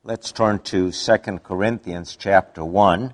Let's turn to 2 Corinthians chapter 1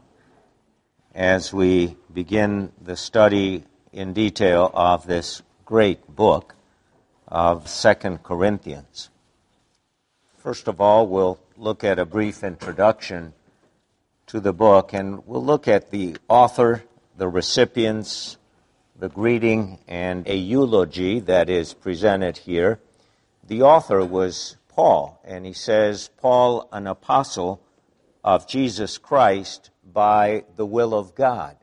as we begin the study in detail of this great book of 2 Corinthians. First of all, we'll look at a brief introduction to the book, and we'll look at the author, the recipients, the greeting, and a eulogy that is presented here. The author was Paul, and he says, Paul, an apostle of Jesus Christ by the will of God.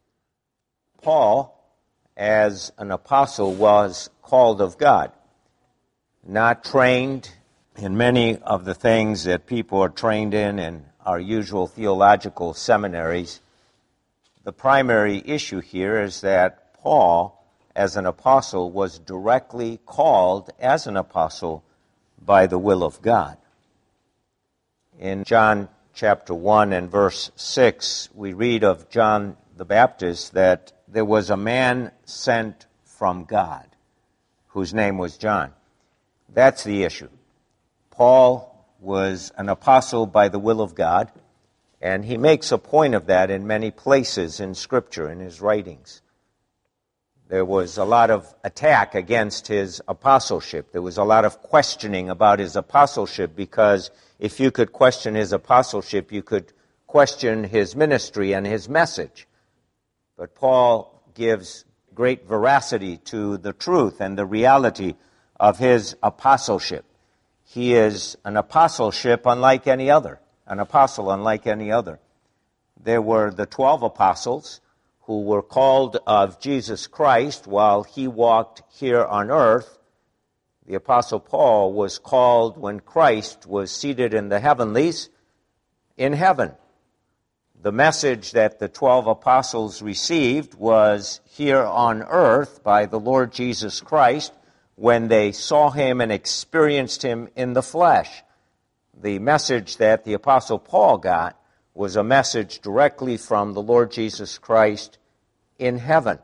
Paul, as an apostle, was called of God, not trained in many of the things that people are trained in our usual theological seminaries. The primary issue here is that Paul, as an apostle, was directly called as an apostle by the will of God. In John chapter 1 and verse 6, we read of John the Baptist that there was a man sent from God whose name was John. That's the issue. Paul was an apostle by the will of God, and he makes a point of that in many places in Scripture, in his writings. There was a lot of attack against his apostleship. There was a lot of questioning about his apostleship, because if you could question his apostleship, you could question his ministry and his message. But Paul gives great veracity to the truth and the reality of his apostleship. He is an apostleship unlike any other, an apostle unlike any other. There were the 12 apostles who were called of Jesus Christ while he walked here on earth. The Apostle Paul was called when Christ was seated in the heavenlies in heaven. The message that the 12 apostles received was here on earth by the Lord Jesus Christ when they saw him and experienced him in the flesh. The message that the Apostle Paul got was a message directly from the Lord Jesus Christ in heaven.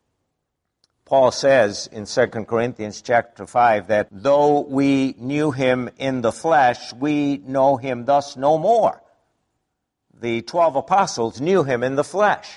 Paul says in 2 Corinthians chapter 5 that though we knew him in the flesh, we know him thus no more. The 12 apostles knew him in the flesh.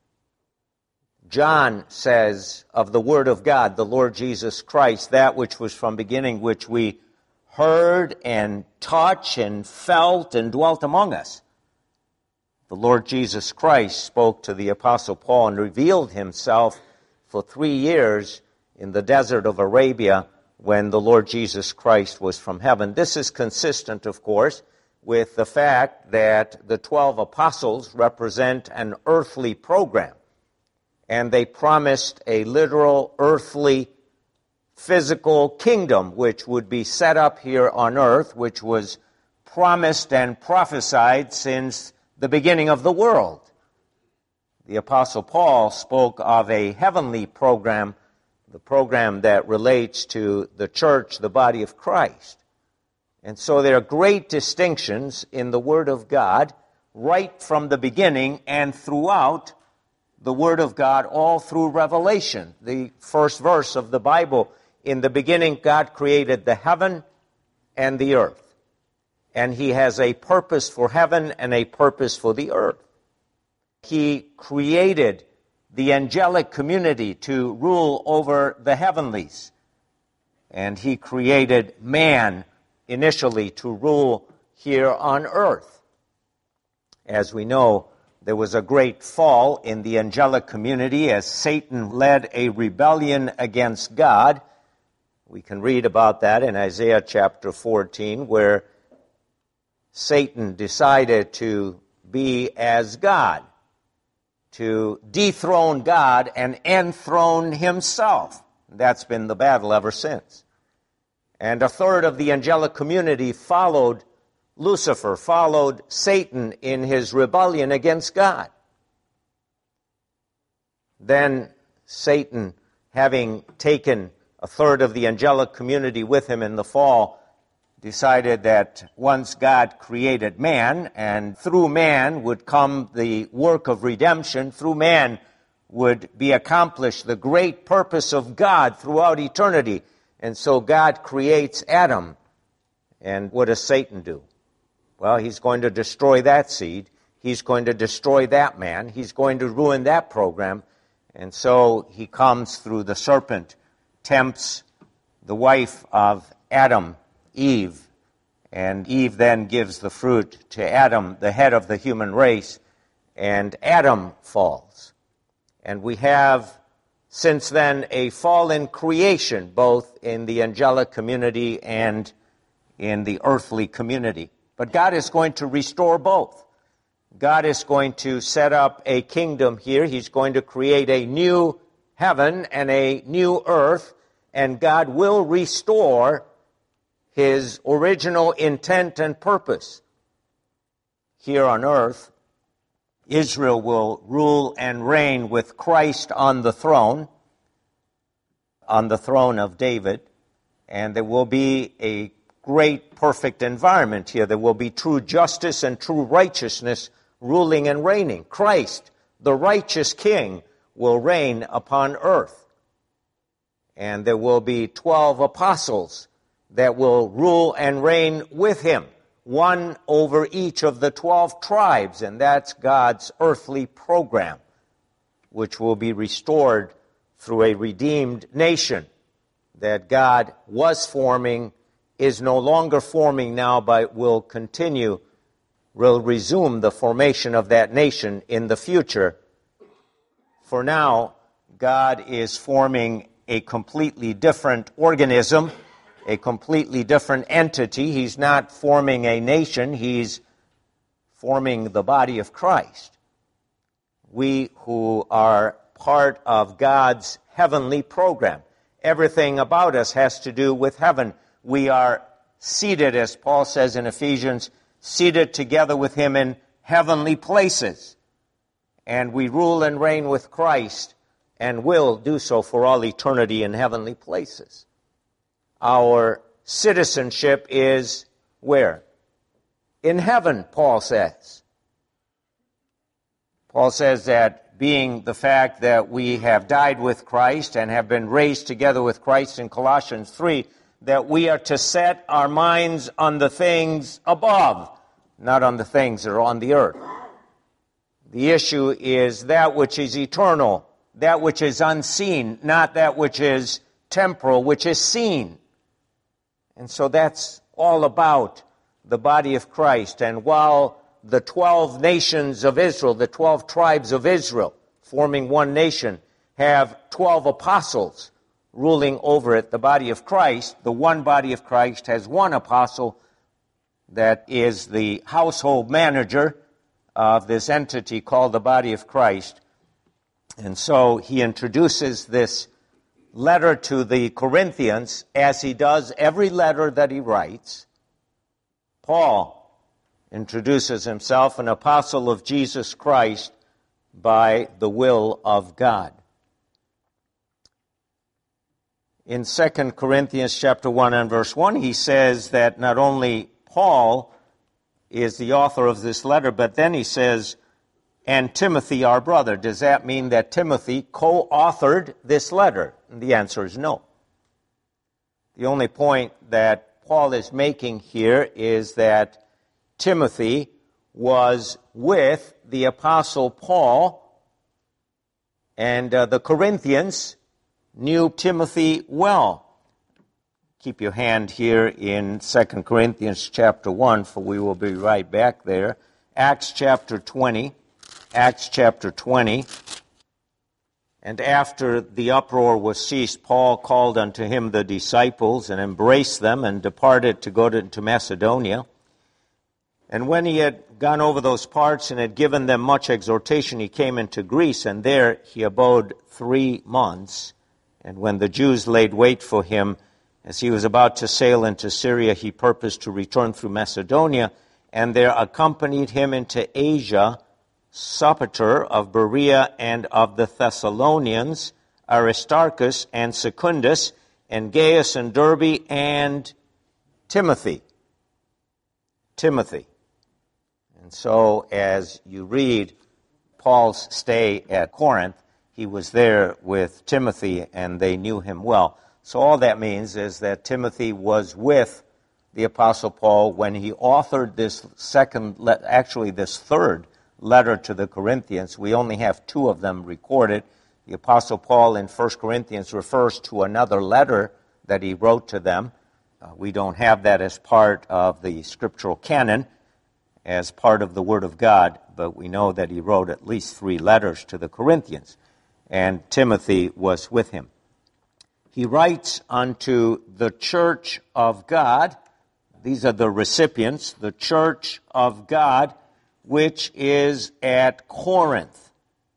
John says of the Word of God, the Lord Jesus Christ, that which was from beginning, which we heard and touched and felt and dwelt among us. The Lord Jesus Christ spoke to the Apostle Paul and revealed himself for 3 years in the desert of Arabia when the Lord Jesus Christ was from heaven. This is consistent, of course, with the fact that the 12 apostles represent an earthly program, and they promised a literal, earthly, physical kingdom which would be set up here on earth, which was promised and prophesied since the beginning of the world. The Apostle Paul spoke of a heavenly program, the program that relates to the church, the body of Christ. And so there are great distinctions in the Word of God right from the beginning and throughout the Word of God, all through Revelation. The first verse of the Bible, in the beginning God created the heaven and the earth. And he has a purpose for heaven and a purpose for the earth. He created the angelic community to rule over the heavenlies. And he created man initially to rule here on earth. As we know, there was a great fall in the angelic community as Satan led a rebellion against God. We can read about that in Isaiah chapter 14, where Satan decided to be as God, to dethrone God and enthrone himself. That's been the battle ever since. And a third of the angelic community followed Lucifer, followed Satan in his rebellion against God. Then Satan, having taken a third of the angelic community with him in the fall, decided that once God created man, and through man would come the work of redemption, through man would be accomplished the great purpose of God throughout eternity. And so God creates Adam. And what does Satan do? Well, he's going to destroy that seed. He's going to destroy that man. He's going to ruin that program. And so he comes through the serpent, tempts the wife of Adam, Eve, and Eve then gives the fruit to Adam, the head of the human race, and Adam falls. And we have, since then, a fallen creation, both in the angelic community and in the earthly community. But God is going to restore both. God is going to set up a kingdom here. He's going to create a new heaven and a new earth, and God will restore His original intent and purpose. Here on earth, Israel will rule and reign with Christ on the throne of David, and there will be a great, perfect environment here. There will be true justice and true righteousness ruling and reigning. Christ, the righteous King, will reign upon earth. And there will be 12 apostles that will rule and reign with him, one over each of the 12 tribes, and that's God's earthly program, which will be restored through a redeemed nation that God was forming, is no longer forming now, but will resume the formation of that nation in the future. For now, God is forming a completely different organism, a completely different entity. He's not forming a nation, He's forming the body of Christ. We who are part of God's heavenly program. Everything about us has to do with heaven. We are seated, as Paul says in Ephesians, seated together with Him in heavenly places. And we rule and reign with Christ and will do so for all eternity in heavenly places. Our citizenship is where? In heaven, Paul says. Paul says that being the fact that we have died with Christ and have been raised together with Christ in Colossians 3, that we are to set our minds on the things above, not on the things that are on the earth. The issue is that which is eternal, that which is unseen, not that which is temporal, which is seen. And so that's all about the body of Christ. And while the 12 nations of Israel, the 12 tribes of Israel, forming one nation, have 12 apostles ruling over it, the body of Christ, the one body of Christ, has one apostle that is the household manager of this entity called the body of Christ. And so he introduces this letter to the Corinthians, as he does every letter that he writes. Paul introduces himself, an apostle of Jesus Christ by the will of God. In 2 Corinthians chapter 1 and verse 1, he says that not only Paul is the author of this letter, but then he says, and Timothy, our brother. Does that mean that Timothy co-authored this letter? And the answer is no. The only point that Paul is making here is that Timothy was with the Apostle Paul, and the Corinthians knew Timothy well. Keep your hand here in 2 Corinthians chapter 1, for we will be right back there. Acts chapter 20. Acts chapter 20. And after the uproar was ceased, Paul called unto him the disciples and embraced them and departed to go to Macedonia. And when he had gone over those parts and had given them much exhortation, he came into Greece, and there he abode 3 months. And when the Jews laid wait for him, as he was about to sail into Syria, he purposed to return through Macedonia, and there accompanied him into Asia Sopater of Berea and of the Thessalonians, Aristarchus and Secundus, and Gaius and Derbe, and Timothy. And so as you read Paul's stay at Corinth, he was there with Timothy, and they knew him well. So all that means is that Timothy was with the Apostle Paul, when he authored this third letter to the Corinthians. We only have two of them recorded. The Apostle Paul in 1 Corinthians refers to another letter that he wrote to them. We don't have that as part of the scriptural canon, as part of the Word of God, but we know that he wrote at least 3 letters to the Corinthians, and Timothy was with him. He writes unto the church of God. These are the recipients, the church of God, which is at Corinth,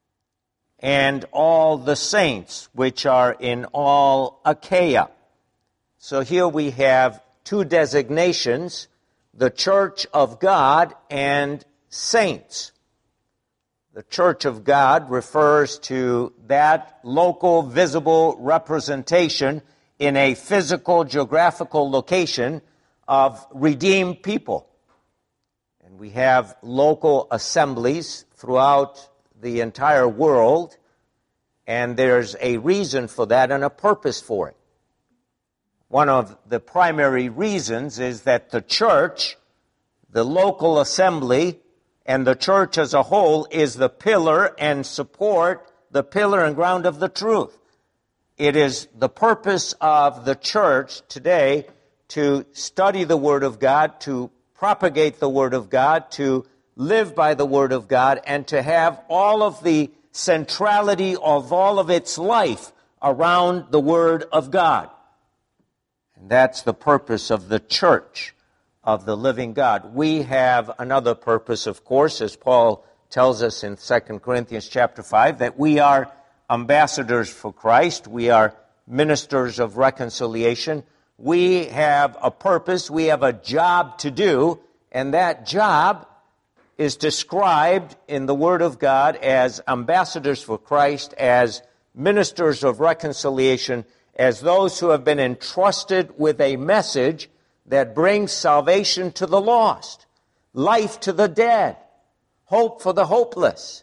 and all the saints which are in all Achaia. So here we have 2 designations, the church of God and saints. The church of God refers to that local, visible representation in a physical, geographical location of redeemed people. And we have local assemblies throughout the entire world, and there's a reason for that and a purpose for it. One of the primary reasons is that the church, the local assembly, and the church as a whole is the pillar and support, the pillar and ground of the truth. It is the purpose of the church today to study the Word of God, to propagate the Word of God, to live by the Word of God, and to have all of the centrality of all of its life around the Word of God. And that's the purpose of the church of the living God. We have another purpose, of course, as Paul tells us in 2 Corinthians chapter 5, that we are ambassadors for Christ. We are ministers of reconciliation. We have a purpose. We have a job to do, and that job is described in the Word of God as ambassadors for Christ, as ministers of reconciliation, as those who have been entrusted with a message that brings salvation to the lost, life to the dead, hope for the hopeless.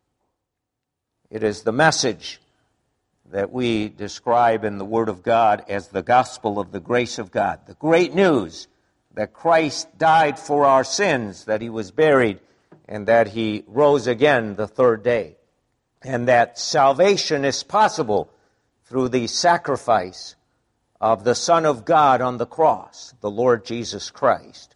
It is the message that we describe in the Word of God as the gospel of the grace of God, the great news that Christ died for our sins, that he was buried, and that he rose again the third day, and that salvation is possible through the sacrifice of the Son of God on the cross, the Lord Jesus Christ.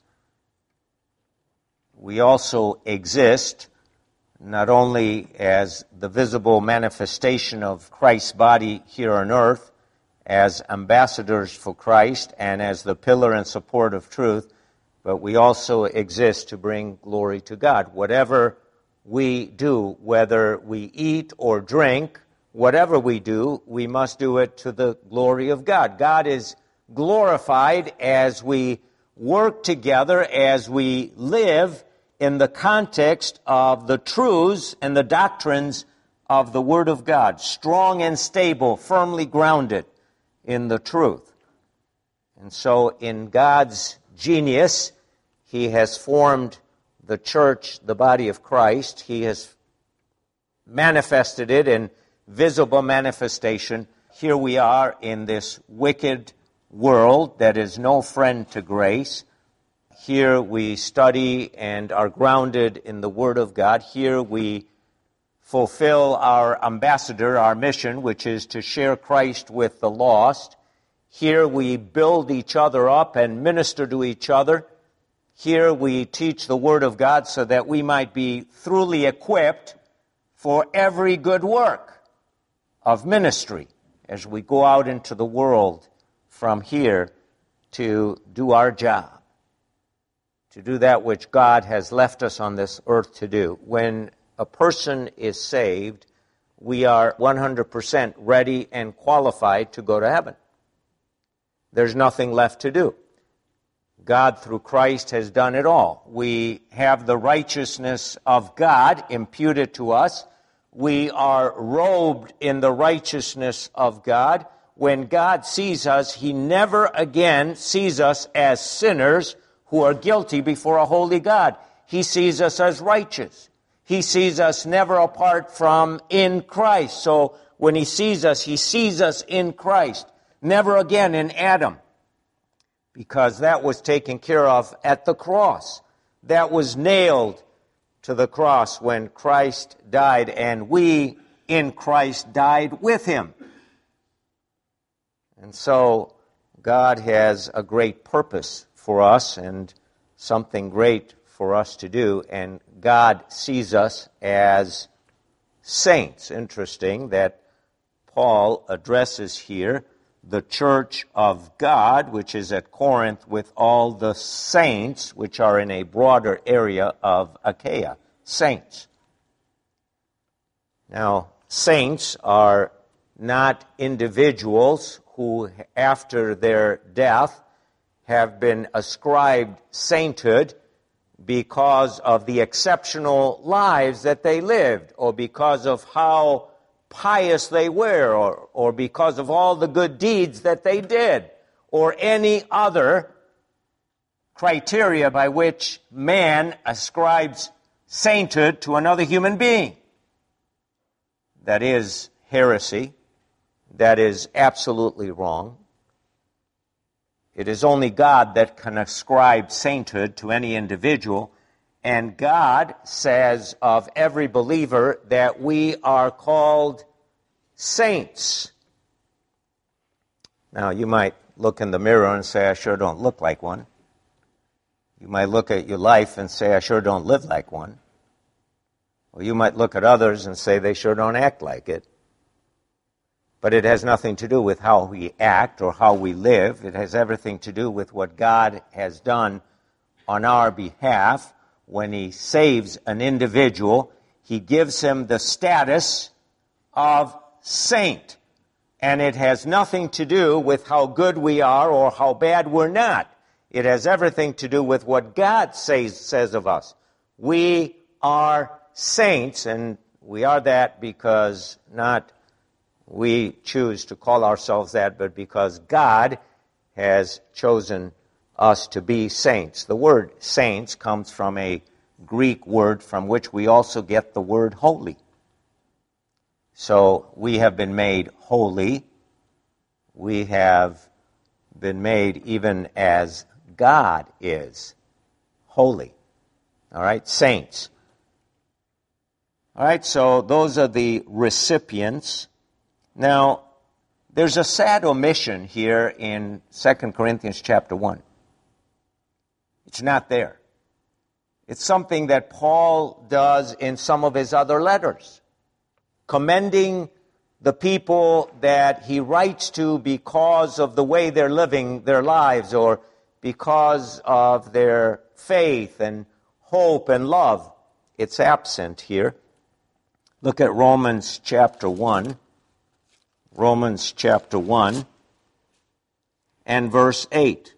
We also exist not only as the visible manifestation of Christ's body here on earth, as ambassadors for Christ and as the pillar and support of truth, but we also exist to bring glory to God. Whatever we do, whether we eat or drink, whatever we do, we must do it to the glory of God. God is glorified as we work together, as we live in the context of the truths and the doctrines of the Word of God, strong and stable, firmly grounded in the truth. And so in God's genius, he has formed the church, the body of Christ. He has manifested it in visible manifestation. Here we are in this wicked world that is no friend to grace. Here we study and are grounded in the Word of God. Here we fulfill our ambassador, our mission, which is to share Christ with the lost. Here we build each other up and minister to each other. Here we teach the Word of God so that we might be thoroughly equipped for every good work of ministry as we go out into the world from here to do our job, to do that which God has left us on this earth to do. When a person is saved, we are 100% ready and qualified to go to heaven. There's nothing left to do. God, through Christ, has done it all. We have the righteousness of God imputed to us. We are robed in the righteousness of God. When God sees us, he never again sees us as sinners who are guilty before a holy God. He sees us as righteous. He sees us never apart from in Christ. So when he sees us in Christ, never again in Adam, because that was taken care of at the cross. That was nailed to the cross when Christ died, and we in Christ died with him. And so God has a great purpose for us and something great for us to do, and God sees us as saints. Interesting that Paul addresses here the church of God, which is at Corinth, with all the saints, which are in a broader area of Achaia. Saints. Now, saints are not individuals who, after their death, have been ascribed sainthood because of the exceptional lives that they lived, or because of how pious they were, or because of all the good deeds that they did, or any other criteria by which man ascribes sainthood to another human being. That is heresy. That is absolutely wrong. It is only God that can ascribe sainthood to any individual, and God says of every believer that we are called saints. Now, you might look in the mirror and say, I sure don't look like one. You might look at your life and say, I sure don't live like one. Or you might look at others and say, they sure don't act like it. But it has nothing to do with how we act or how we live. It has everything to do with what God has done on our behalf. When he saves an individual, he gives him the status of saint. And it has nothing to do with how good we are or how bad we're not. It has everything to do with what God says of us. We are saints, and we are that because not we choose to call ourselves that, but because God has chosen us to be saints. The word saints comes from a Greek word from which we also get the word holy. So we have been made holy. We have been made even as God is holy. All right, saints. All right, so those are the recipients. Now, there's a sad omission here in 2 Corinthians chapter 1. It's not there. It's something that Paul does in some of his other letters, commending the people that he writes to because of the way they're living their lives, or because of their faith and hope and love. It's absent here. Look at Romans chapter 1. Romans chapter 1 and verse 8.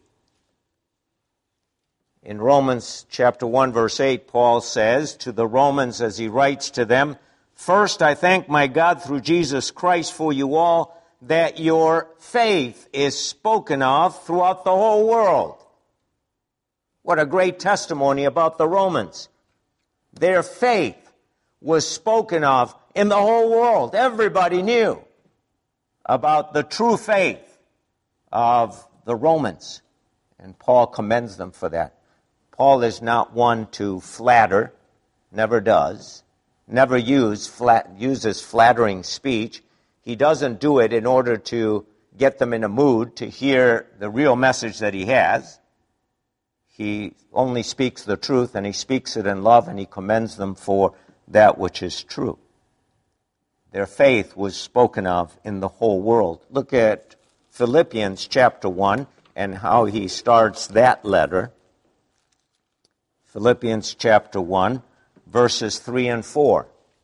In Romans chapter 1, verse 8, Paul says to the Romans as he writes to them, "First I thank my God through Jesus Christ for you all, that your faith is spoken of throughout the whole world." What a great testimony about the Romans. Their faith was spoken of in the whole world. Everybody knew about the true faith of the Romans. And Paul commends them for that. Paul is not one to flatter, never does, never uses flattering speech. He doesn't do it in order to get them in a mood to hear the real message that he has. He only speaks the truth, and he speaks it in love, and he commends them for that which is true. Their faith was spoken of in the whole world. Look at Philippians chapter 1 and how he starts that letter. Philippians chapter 1, verses 3 and 4.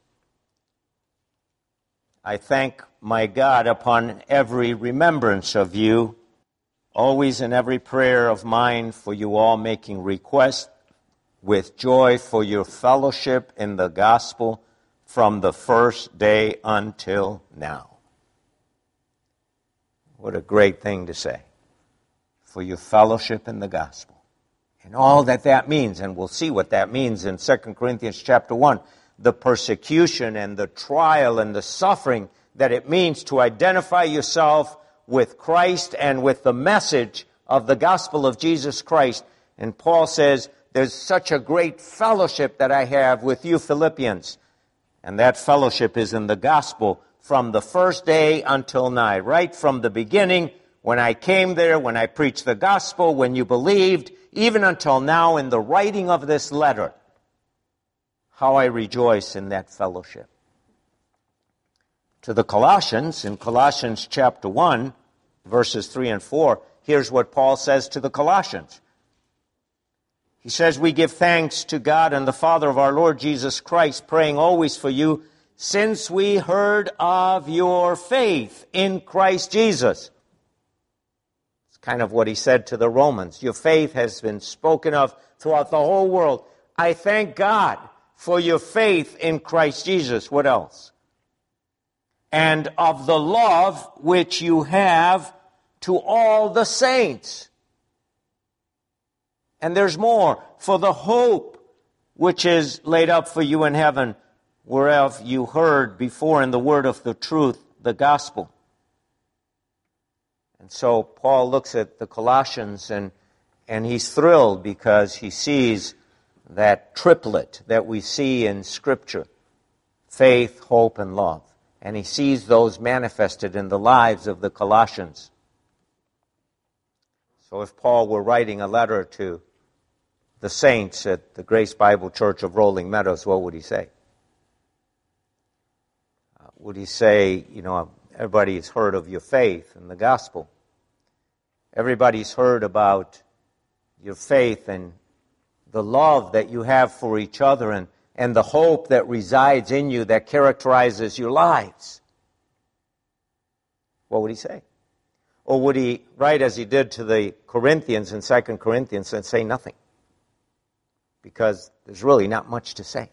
"I thank my God upon every remembrance of you, always in every prayer of mine for you all, making request with joy for your fellowship in the gospel from the first day until now." What a great thing to say. For your fellowship in the gospel. And all that means, and we'll see what that means in 2 Corinthians chapter 1, the persecution and the trial and the suffering that it means to identify yourself with Christ and with the message of the gospel of Jesus Christ. And Paul says, there's such a great fellowship that I have with you Philippians. And that fellowship is in the gospel from the first day until now, right from the beginning, when I came there, when I preached the gospel, when you believed, even until now in the writing of this letter. How I rejoice in that fellowship. To the Colossians, in Colossians chapter 1, verses 3 and 4, here's what Paul says to the Colossians. He says, we give thanks to God and the Father of our Lord Jesus Christ, praying always for you, since we heard of your faith in Christ Jesus. It's kind of what he said to the Romans. Your faith has been spoken of throughout the whole world. I thank God for your faith in Christ Jesus. What else? And of the love which you have to all the saints. And there's more. For the hope which is laid up for you in heaven, whereof you heard before in the word of the truth, the gospel. And so Paul looks at the Colossians and he's thrilled because he sees that triplet that we see in Scripture. Faith, hope, and love. And he sees those manifested in the lives of the Colossians. So if Paul were writing a letter to the saints at the Grace Bible Church of Rolling Meadows, what would he say? Would he say, everybody's heard of your faith in the gospel. Everybody's heard about your faith and the love that you have for each other and the hope that resides in you that characterizes your lives. What would he say? Or would he write as he did to the Corinthians in 2 Corinthians and say nothing? Because there's really not much to say.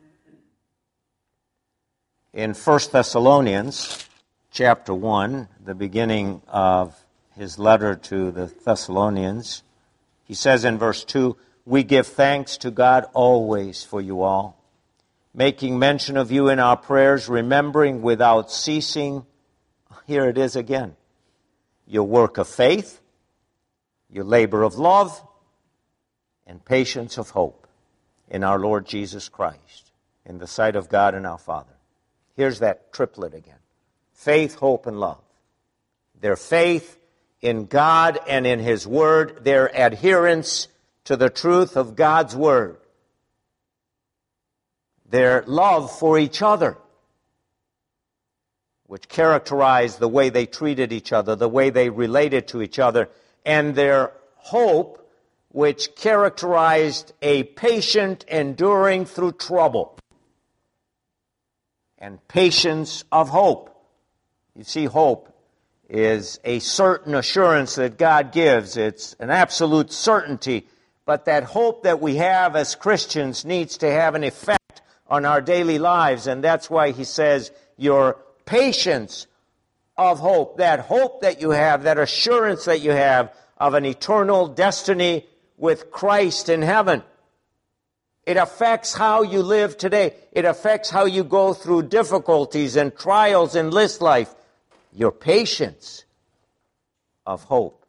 In 1 Thessalonians chapter 1, the beginning of his letter to the Thessalonians, he says in verse 2, we give thanks to God always for you all, making mention of you in our prayers, remembering without ceasing, here it is again, your work of faith, your labor of love, and patience of hope in our Lord Jesus Christ, in the sight of God and our Father. Here's that triplet again. Faith, hope, and love. Their faith in God and in His Word, their adherence to the truth of God's Word, their love for each other, which characterized the way they treated each other, the way they related to each other, and their hope, which characterized a patient enduring through trouble, and patience of hope. You see, hope is a certain assurance that God gives. It's an absolute certainty. But that hope that we have as Christians needs to have an effect on our daily lives. And that's why he says your patience of hope, that hope that you have, that assurance that you have of an eternal destiny with Christ in heaven. It affects how you live today. It affects how you go through difficulties and trials in this life. Your patience of hope.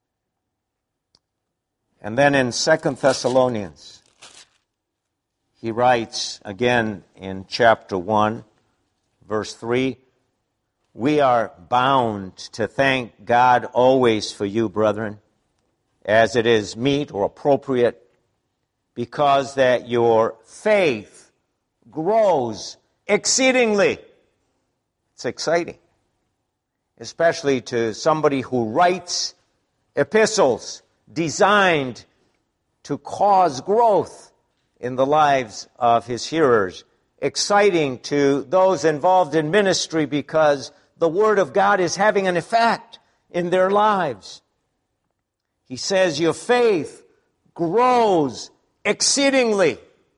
And then in 2 Thessalonians, he writes again in chapter 1, verse 3, we are bound to thank God always for you, brethren, as it is meet or appropriate, because that your faith grows exceedingly. It's exciting, especially to somebody who writes epistles designed to cause growth in the lives of his hearers. Exciting to those involved in ministry because the Word of God is having an effect in their lives. He says your faith grows exceedingly.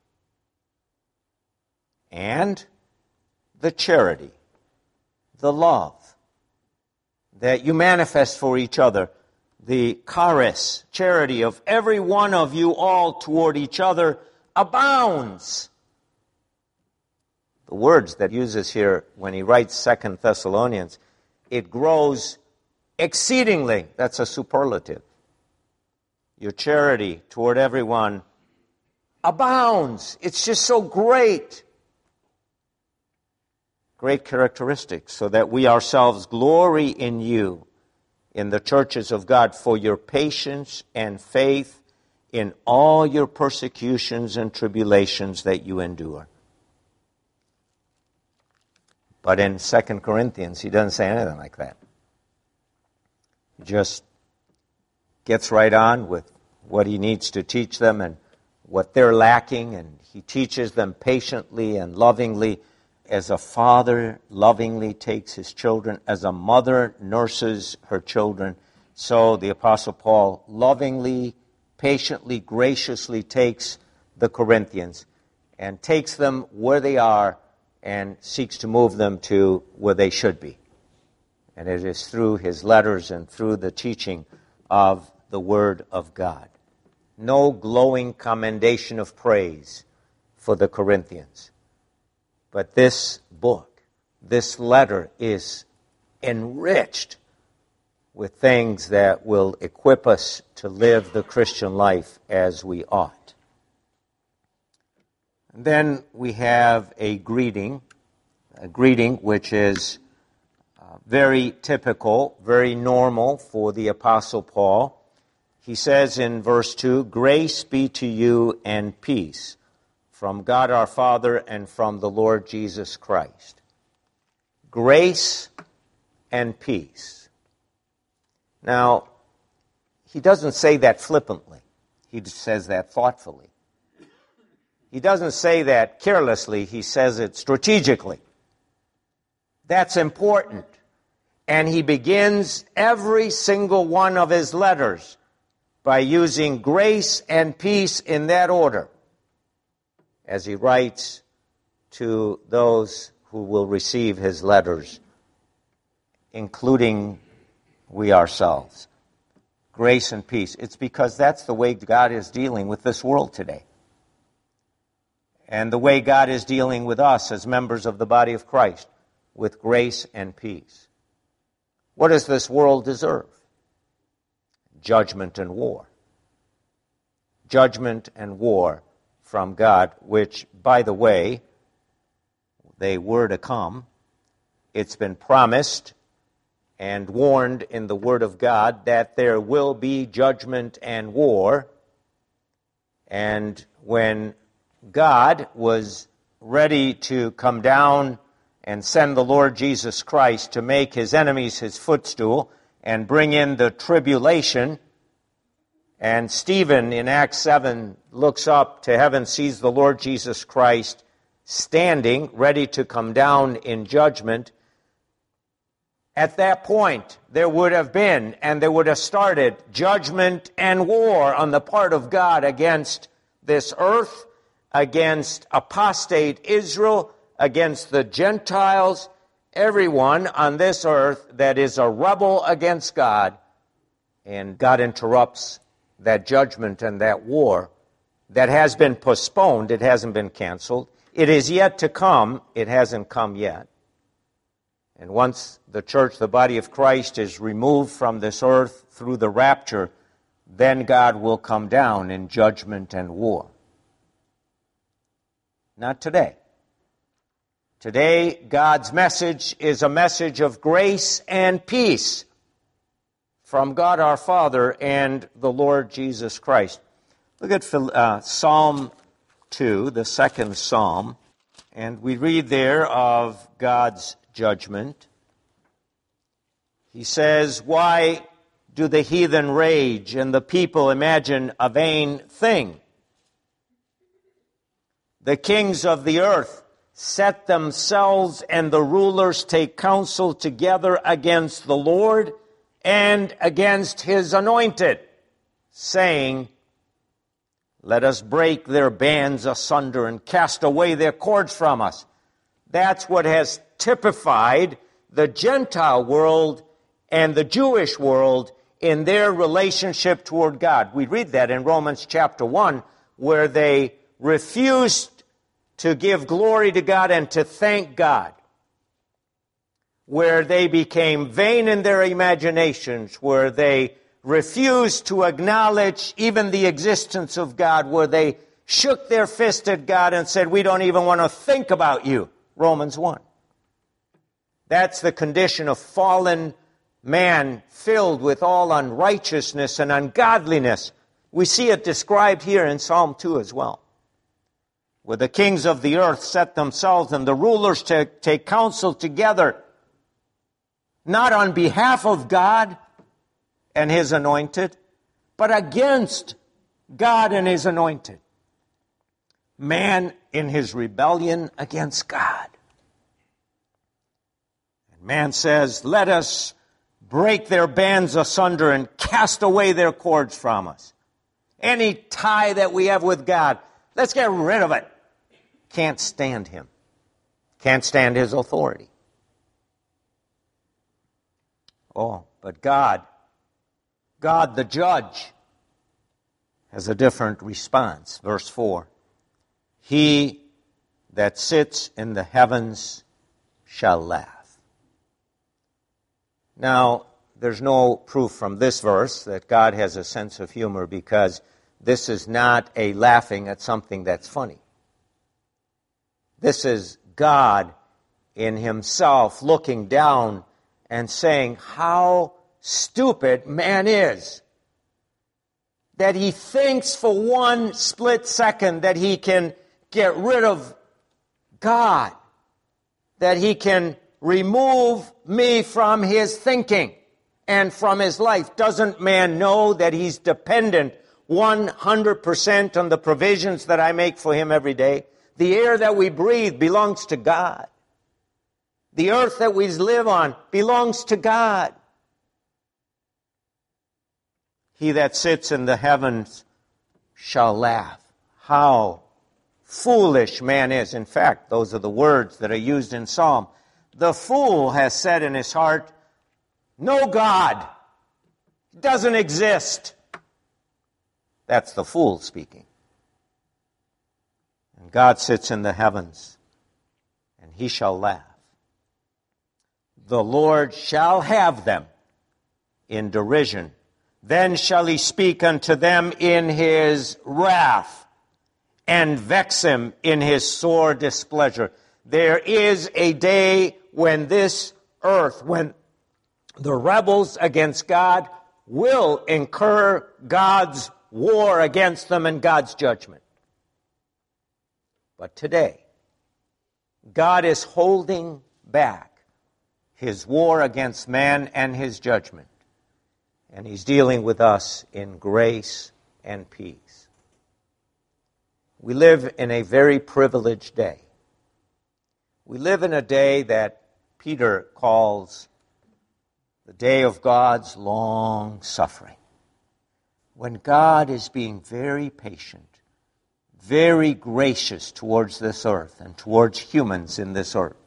And the charity, the love that you manifest for each other, the charis, charity of every one of you all toward each other abounds. The words that he uses here when he writes 2 Thessalonians, it grows exceedingly. That's a superlative. Your charity toward everyone abounds. It's just so great. Great characteristics, so that we ourselves glory in you, in the churches of God, for your patience and faith in all your persecutions and tribulations that you endure. But in 2 Corinthians, he doesn't say anything like that. He just gets right on with what he needs to teach them and what they're lacking, and he teaches them patiently and lovingly, as a father lovingly takes his children, as a mother nurses her children. So the Apostle Paul lovingly, patiently, graciously takes the Corinthians and takes them where they are and seeks to move them to where they should be. And it is through his letters and through the teaching of the Word of God. No glowing commendation of praise for the Corinthians. But this book, this letter, is enriched with things that will equip us to live the Christian life as we ought. And then we have a greeting which is very typical, very normal for the Apostle Paul. He says in verse 2, "Grace be to you and peace from God our Father and from the Lord Jesus Christ." Grace and peace. Now, he doesn't say that flippantly. He says that thoughtfully. He doesn't say that carelessly. He says it strategically. That's important. And he begins every single one of his letters by using grace and peace in that order, as he writes to those who will receive his letters, including we ourselves. Grace and peace. It's because that's the way God is dealing with this world today. And the way God is dealing with us as members of the body of Christ, with grace and peace. What does this world deserve? Judgment and war. Judgment and war from God, which, by the way, they were to come. It's been promised and warned in the Word of God that there will be judgment and war. And when God was ready to come down and send the Lord Jesus Christ to make his enemies his footstool and bring in the tribulation, and Stephen in Acts 7 looks up to heaven, sees the Lord Jesus Christ standing, ready to come down in judgment. At that point, there would have been, and there would have started, judgment and war on the part of God against this earth, against apostate Israel, against the Gentiles, everyone on this earth that is a rebel against God. And God interrupts that judgment and that war that has been postponed. It hasn't been canceled. It is yet to come. It hasn't come yet. And once the church, the body of Christ, is removed from this earth through the rapture, then God will come down in judgment and war. Not today. Today, God's message is a message of grace and peace from God our Father and the Lord Jesus Christ. Look at Psalm 2, the second psalm, and we read there of God's judgment. He says, "Why do the heathen rage and the people imagine a vain thing? The kings of the earth set themselves, and the rulers take counsel together against the Lord and against his anointed, saying, let us break their bands asunder and cast away their cords from us." That's what has typified the Gentile world and the Jewish world in their relationship toward God. We read that in Romans chapter 1, where they refused to give glory to God and to thank God, where they became vain in their imaginations, where they refused to acknowledge even the existence of God, where they shook their fist at God and said, we don't even want to think about you. Romans 1. That's the condition of fallen man filled with all unrighteousness and ungodliness. We see it described here in Psalm 2 as well, where the kings of the earth set themselves and the rulers take counsel together, not on behalf of God and His anointed, but against God and His anointed. Man in his rebellion against God. And man says, let us break their bands asunder and cast away their cords from us. Any tie that we have with God, let's get rid of it. Can't stand Him. Can't stand His authority. Oh, but God the judge, has a different response. Verse 4. He that sits in the heavens shall laugh. Now, there's no proof from this verse that God has a sense of humor, because this is not a laughing at something that's funny. This is God in Himself looking down and saying how stupid man is, that he thinks for one split second that he can get rid of God, that He can remove me from his thinking and from his life. Doesn't man know that he's dependent 100% on the provisions that I make for him every day? The air that we breathe belongs to God. The earth that we live on belongs to God. He that sits in the heavens shall laugh. How foolish man is. In fact, those are the words that are used in Psalm. The fool has said in his heart, no God. It doesn't exist. That's the fool speaking. And God sits in the heavens, and He shall laugh. The Lord shall have them in derision. Then shall He speak unto them in His wrath, and vex them in His sore displeasure. There is a day when this earth, when the rebels against God will incur God's war against them and God's judgment. But today, God is holding back His war against man and His judgment. And He's dealing with us in grace and peace. We live in a very privileged day. We live in a day that Peter calls the day of God's long suffering, when God is being very patient, very gracious towards this earth and towards humans in this earth.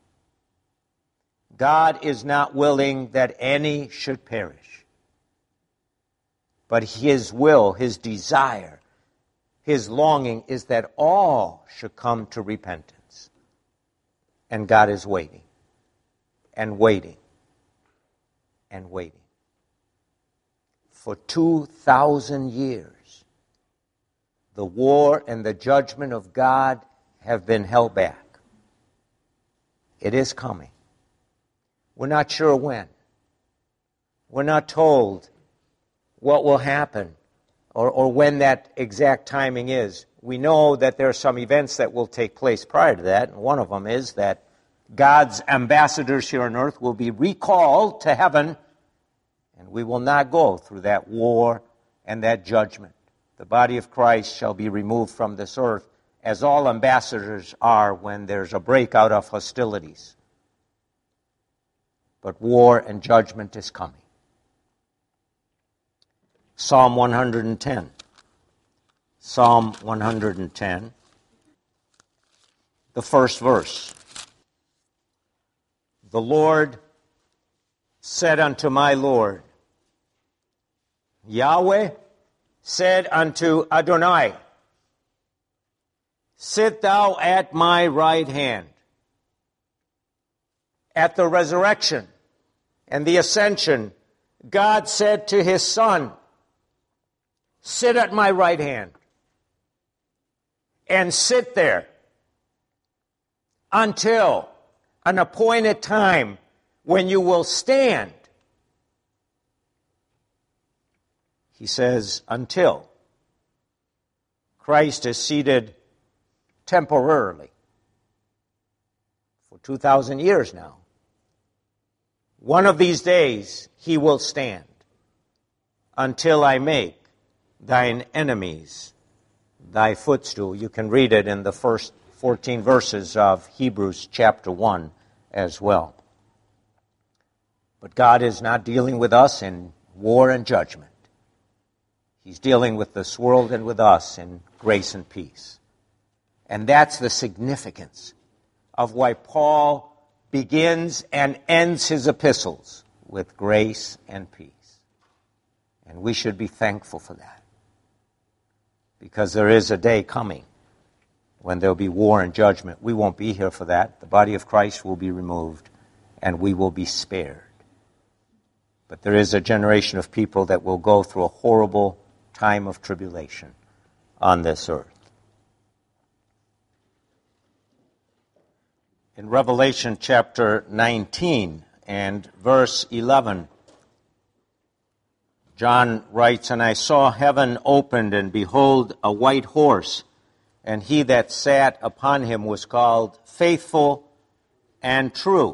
God is not willing that any should perish, but His will, His desire, His longing is that all should come to repentance. And God is waiting and waiting and waiting. For 2,000 years, the war and the judgment of God have been held back. It is coming. We're not sure when. We're not told what will happen or when that exact timing is. We know that there are some events that will take place prior to that, and one of them is that God's ambassadors here on earth will be recalled to heaven, and we will not go through that war and that judgment. The body of Christ shall be removed from this earth, as all ambassadors are when there's a breakout of hostilities. But war and judgment is coming. Psalm 110. Psalm 110, the first verse. The Lord said unto my Lord, Yahweh said unto Adonai, sit thou at my right hand. At the resurrection and the ascension God said to his Son, sit at my right hand, and sit there until an appointed time when you will stand. He says, until. Christ is seated temporarily for 2,000 years now. One of these days he will stand until I make thine enemies thy footstool. You can read it in the first 14 verses of Hebrews chapter 1 as well. But God is not dealing with us in war and judgment. He's dealing with this world and with us in grace and peace. And that's the significance of why Paul begins and ends his epistles with grace and peace. And we should be thankful for that. Because there is a day coming when there'll be war and judgment. We won't be here for that. The body of Christ will be removed and we will be spared. But there is a generation of people that will go through a horrible time of tribulation on this earth. In Revelation chapter 19 and verse 11, John writes, and I saw heaven opened, and behold, a white horse, and he that sat upon him was called Faithful and True.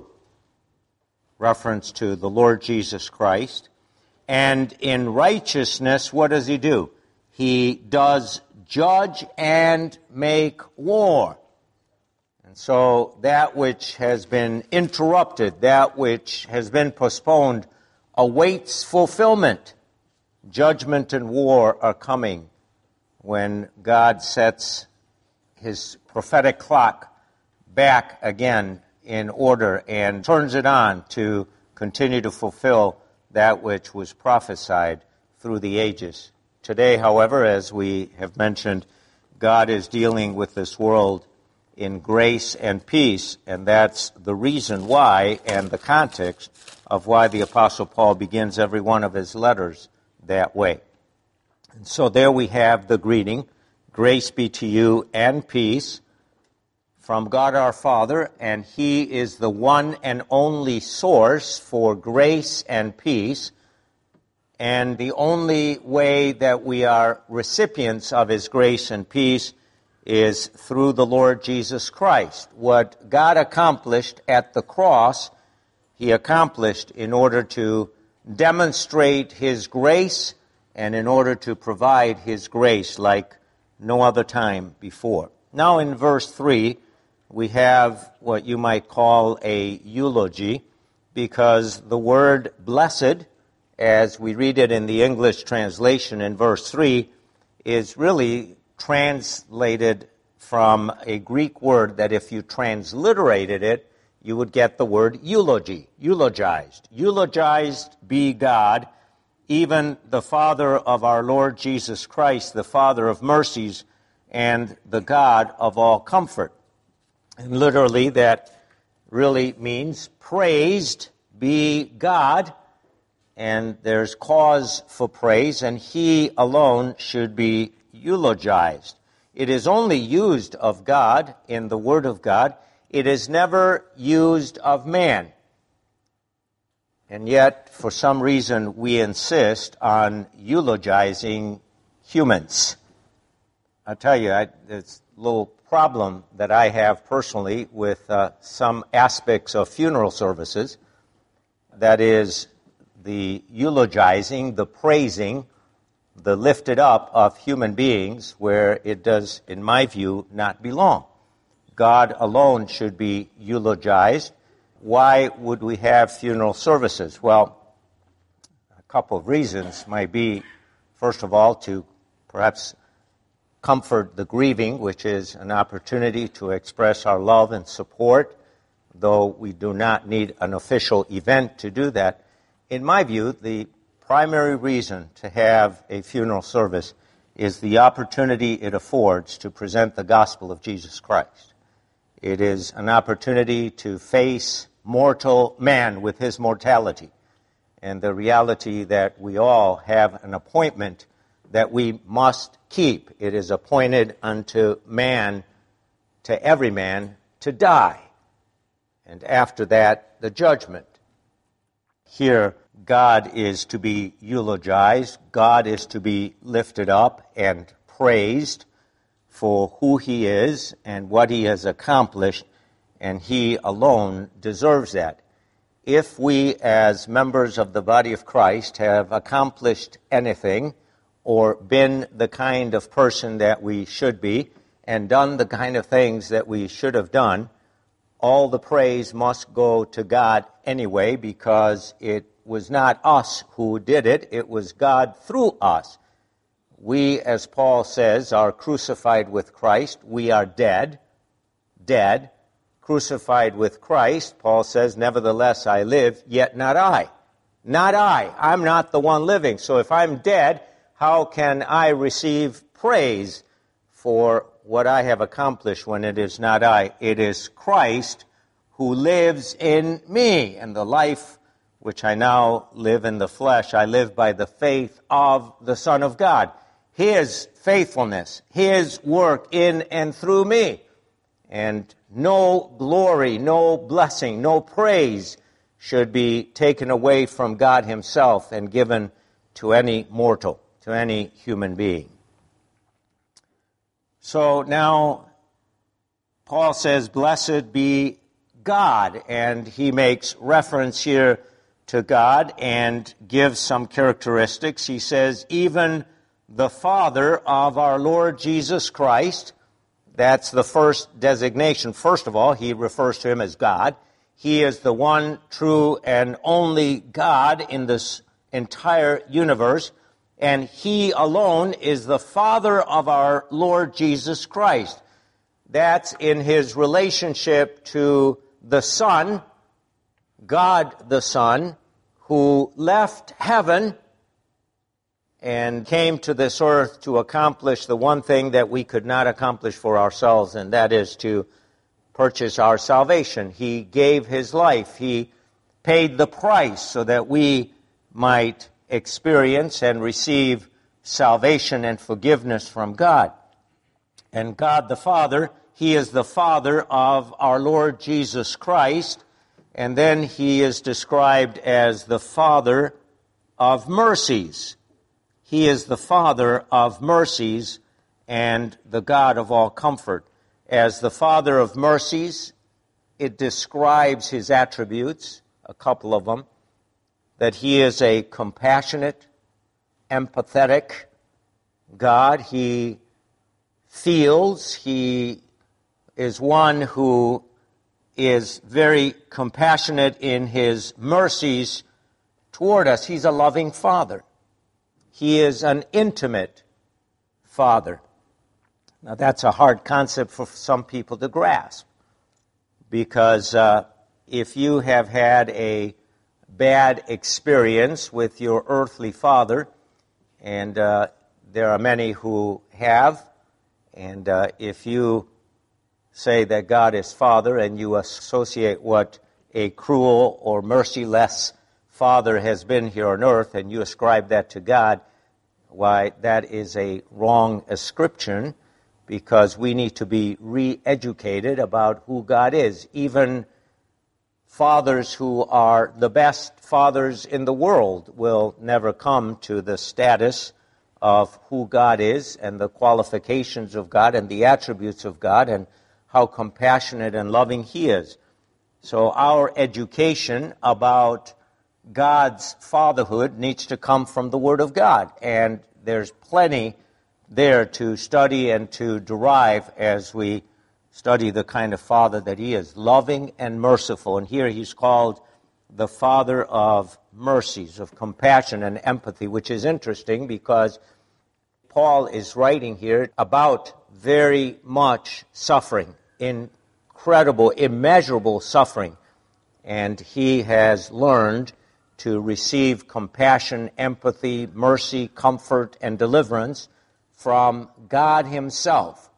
Reference to the Lord Jesus Christ. And in righteousness, what does he do? He does judge and make war. And so that which has been interrupted, that which has been postponed, awaits fulfillment. Judgment and war are coming when God sets his prophetic clock back again in order and turns it on to continue to fulfill that which was prophesied through the ages. Today, however, as we have mentioned, God is dealing with this world in grace and peace, and that's the reason why and the context of why the Apostle Paul begins every one of his letters that way. And so there we have the greeting, grace be to you and peace from God our Father, and he is the one and only source for grace and peace, and the only way that we are recipients of his grace and peace is through the Lord Jesus Christ. What God accomplished at the cross, he accomplished in order to demonstrate his grace and in order to provide his grace like no other time before. Now in verse 3, we have what you might call a eulogy, because the word blessed, as we read it in the English translation in verse 3, is really translated from a Greek word that if you transliterated it, you would get the word eulogy, eulogized. Eulogized be God, even the Father of our Lord Jesus Christ, the Father of mercies, and the God of all comfort. And literally that really means praised be God, and there's cause for praise, and he alone should be eulogized. It is only used of God in the Word of God. It is never used of man. And yet, for some reason, we insist on eulogizing humans. I'll tell you, it's a little problem that I have personally with some aspects of funeral services. That is the eulogizing, the praising, the lifted up of human beings where it does, in my view, not belong. God alone should be eulogized. Why would we have funeral services? Well, a couple of reasons might be, first of all, to perhaps comfort the grieving, which is an opportunity to express our love and support, though we do not need an official event to do that. In my view, the primary reason to have a funeral service is the opportunity it affords to present the gospel of Jesus Christ. It is an opportunity to face mortal man with his mortality and the reality that we all have an appointment that we must keep. It is appointed unto man, to every man, to die. And after that, the judgment. Here, God is to be eulogized. God is to be lifted up and praised for who He is and what He has accomplished, and He alone deserves that. If we, as members of the body of Christ, have accomplished anything or been the kind of person that we should be and done the kind of things that we should have done, all the praise must go to God anyway, because it was not us who did it, it was God through us. We, as Paul says, are crucified with Christ. We are dead, crucified with Christ. Paul says, nevertheless I live, yet not I. Not I. I'm not the one living. So if I'm dead, how can I receive praise for what I have accomplished when it is not I? It is Christ who lives in me, and the life which I now live in the flesh, I live by the faith of the Son of God. His faithfulness, His work in and through me. And no glory, no blessing, no praise should be taken away from God Himself and given to any mortal, to any human being. So now, Paul says, blessed be God, and he makes reference here to God and gives some characteristics. He says, even the Father of our Lord Jesus Christ. That's the first designation. First of all, he refers to Him as God. He is the one true and only God in this entire universe, and He alone is the Father of our Lord Jesus Christ. That's in His relationship to the Son, God the Son, who left heaven and came to this earth to accomplish the one thing that we could not accomplish for ourselves, and that is to purchase our salvation. He gave His life. He paid the price so that we might experience and receive salvation and forgiveness from God. And God the Father, He is the Father of our Lord Jesus Christ, and then He is described as the Father of mercies. He is the Father of mercies and the God of all comfort. As the Father of mercies, it describes His attributes, a couple of them, that He is a compassionate, empathetic God. He feels. He is one who is very compassionate in His mercies toward us. He's a loving Father. He is an intimate Father. Now, that's a hard concept for some people to grasp, because if you have had a bad experience with your earthly father, and there are many who have, and if you say that God is Father and you associate what a cruel or merciless Father has been here on earth, and you ascribe that to God, why, that is a wrong ascription, because we need to be re-educated about who God is. Even fathers who are the best fathers in the world will never come to the status of who God is and the qualifications of God and the attributes of God and how compassionate and loving He is. So our education about God's fatherhood needs to come from the Word of God, and there's plenty there to study and to derive as we study the kind of Father that He is, loving and merciful. And here He's called the Father of mercies, of compassion and empathy, which is interesting because Paul is writing here about very much suffering, incredible, immeasurable suffering, and he has learned to receive compassion, empathy, mercy, comfort, and deliverance from God Himself.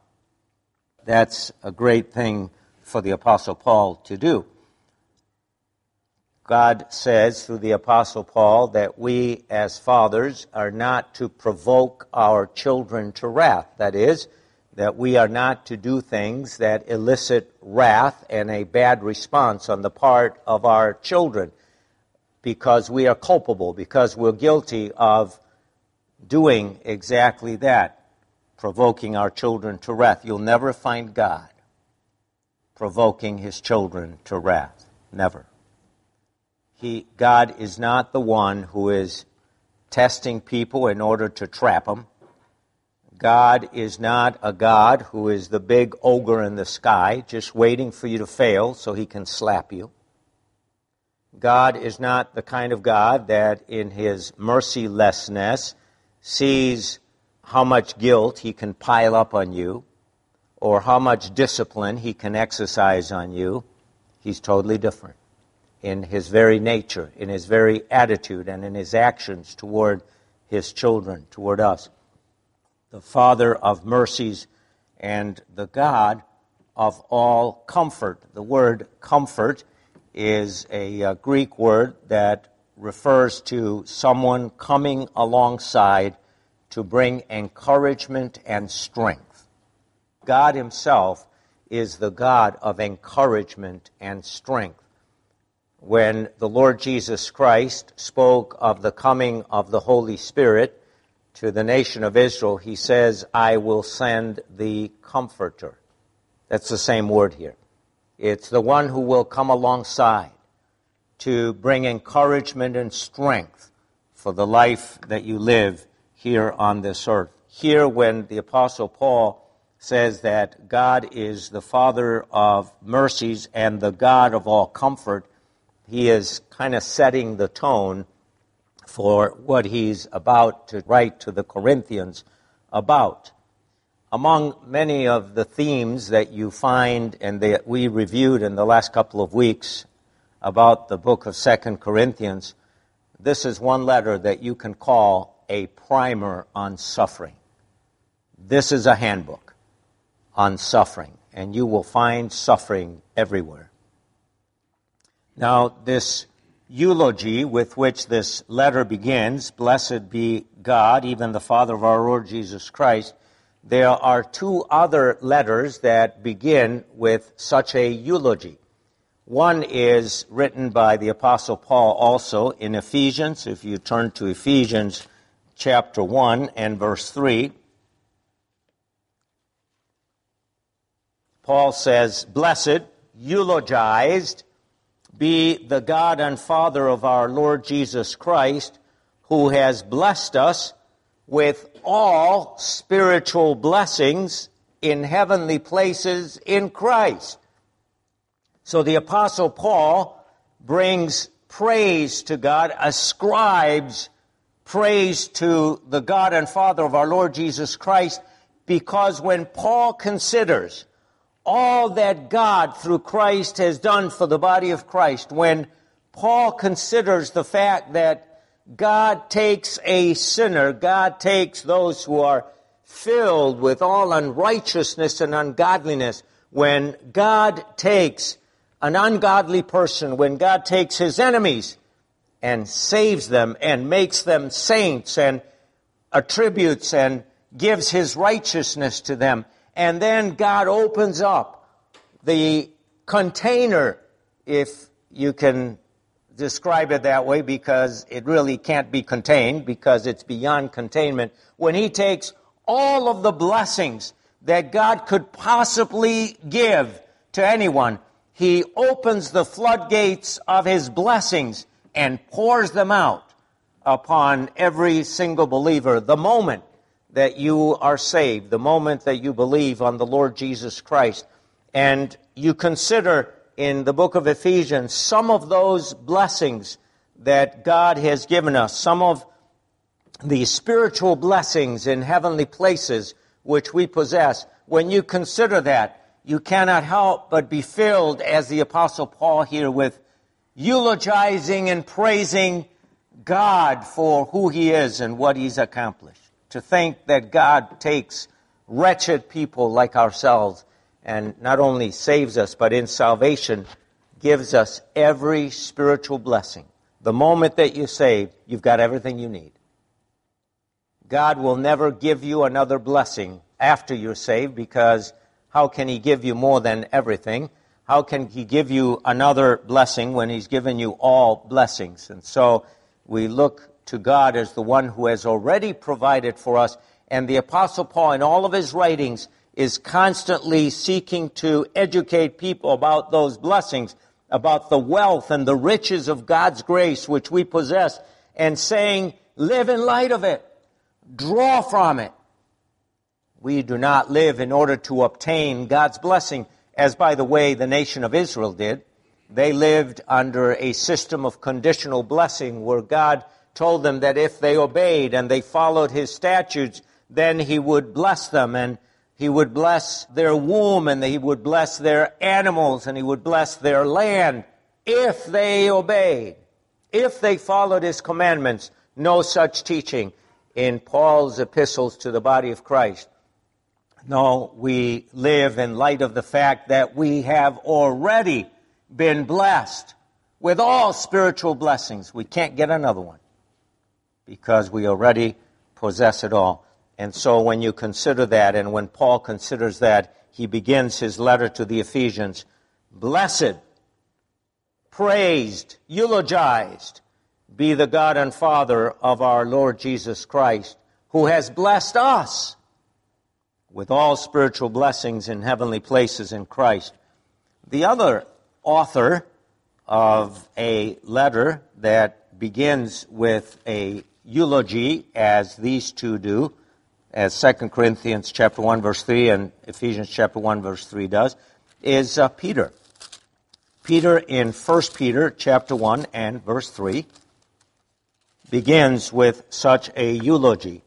That's a great thing for the Apostle Paul to do. God says through the Apostle Paul that we as fathers are not to provoke our children to wrath. That is, that we are not to do things that elicit wrath and a bad response on the part of our children because we are culpable, because we're guilty of doing exactly that, provoking our children to wrath. You'll never find God provoking his children to wrath. Never. God is not the one who is testing people in order to trap them. God is not a God who is the big ogre in the sky, just waiting for you to fail so he can slap you. God is not the kind of God that in his mercilessness sees how much guilt he can pile up on you or how much discipline he can exercise on you. He's totally different in his very nature, in his very attitude, and in his actions toward his children, toward us. The Father of mercies and the God of all comfort. The word comfort is a Greek word that refers to someone coming alongside to bring encouragement and strength. God himself is the God of encouragement and strength. When the Lord Jesus Christ spoke of the coming of the Holy Spirit to the nation of Israel, he says, I will send the Comforter. That's the same word here. It's the one who will come alongside to bring encouragement and strength for the life that you live here on this earth. Here, when the Apostle Paul says that God is the Father of mercies and the God of all comfort, he is kind of setting the tone for what he's about to write to the Corinthians about. Among many of the themes that you find and that we reviewed in the last couple of weeks about the book of 2 Corinthians, this is one letter that you can call a primer on suffering. This is a handbook on suffering, and you will find suffering everywhere. Now, this eulogy with which this letter begins, blessed be God, even the Father of our Lord Jesus Christ, there are two other letters that begin with such a eulogy. One is written by the Apostle Paul also in Ephesians. If you turn to Ephesians chapter 1 and verse 3, Paul says, blessed, eulogized, be the God and Father of our Lord Jesus Christ, who has blessed us with all spiritual blessings in heavenly places in Christ. So the Apostle Paul brings praise to God, ascribes praise to the God and Father of our Lord Jesus Christ, because when Paul considers all that God through Christ has done for the body of Christ, when Paul considers the fact that God takes a sinner, God takes those who are filled with all unrighteousness and ungodliness, when God takes an ungodly person, when God takes his enemies and saves them and makes them saints and attributes and gives his righteousness to them, and then God opens up the container, if you can describe it that way, because it really can't be contained, because it's beyond containment. When he takes all of the blessings that God could possibly give to anyone, he opens the floodgates of his blessings and pours them out upon every single believer the moment that you are saved, the moment that you believe on the Lord Jesus Christ. And you consider in the book of Ephesians some of those blessings that God has given us, some of the spiritual blessings in heavenly places which we possess. When you consider that, you cannot help but be filled, as the Apostle Paul here, with eulogizing and praising God for who he is and what he's accomplished. To think that God takes wretched people like ourselves and not only saves us, but in salvation gives us every spiritual blessing. The moment that you're saved, you've got everything you need. God will never give you another blessing after you're saved, because how can He give you more than everything? How can He give you another blessing when He's given you all blessings? And so we look to God as the one who has already provided for us. And the Apostle Paul, in all of his writings, is constantly seeking to educate people about those blessings, about the wealth and the riches of God's grace which we possess, and saying, live in light of it. Draw from it. We do not live in order to obtain God's blessing, as, by the way, the nation of Israel did. They lived under a system of conditional blessing where God told them that if they obeyed and they followed His statutes, then He would bless them, and He would bless their womb, and He would bless their animals, and He would bless their land if they obeyed, if they followed His commandments. No such teaching in Paul's epistles to the body of Christ. No, we live in light of the fact that we have already been blessed with all spiritual blessings. We can't get another one because we already possess it all. And so when you consider that, and when Paul considers that, he begins his letter to the Ephesians, blessed, praised, eulogized be the God and Father of our Lord Jesus Christ, who has blessed us with all spiritual blessings in heavenly places in Christ. The other author of a letter that begins with a eulogy, as these two do, as 2 Corinthians chapter 1, verse 3 and Ephesians chapter 1, verse 3 does, is Peter. Peter in 1 Peter chapter 1 and verse 3 begins with such a eulogy.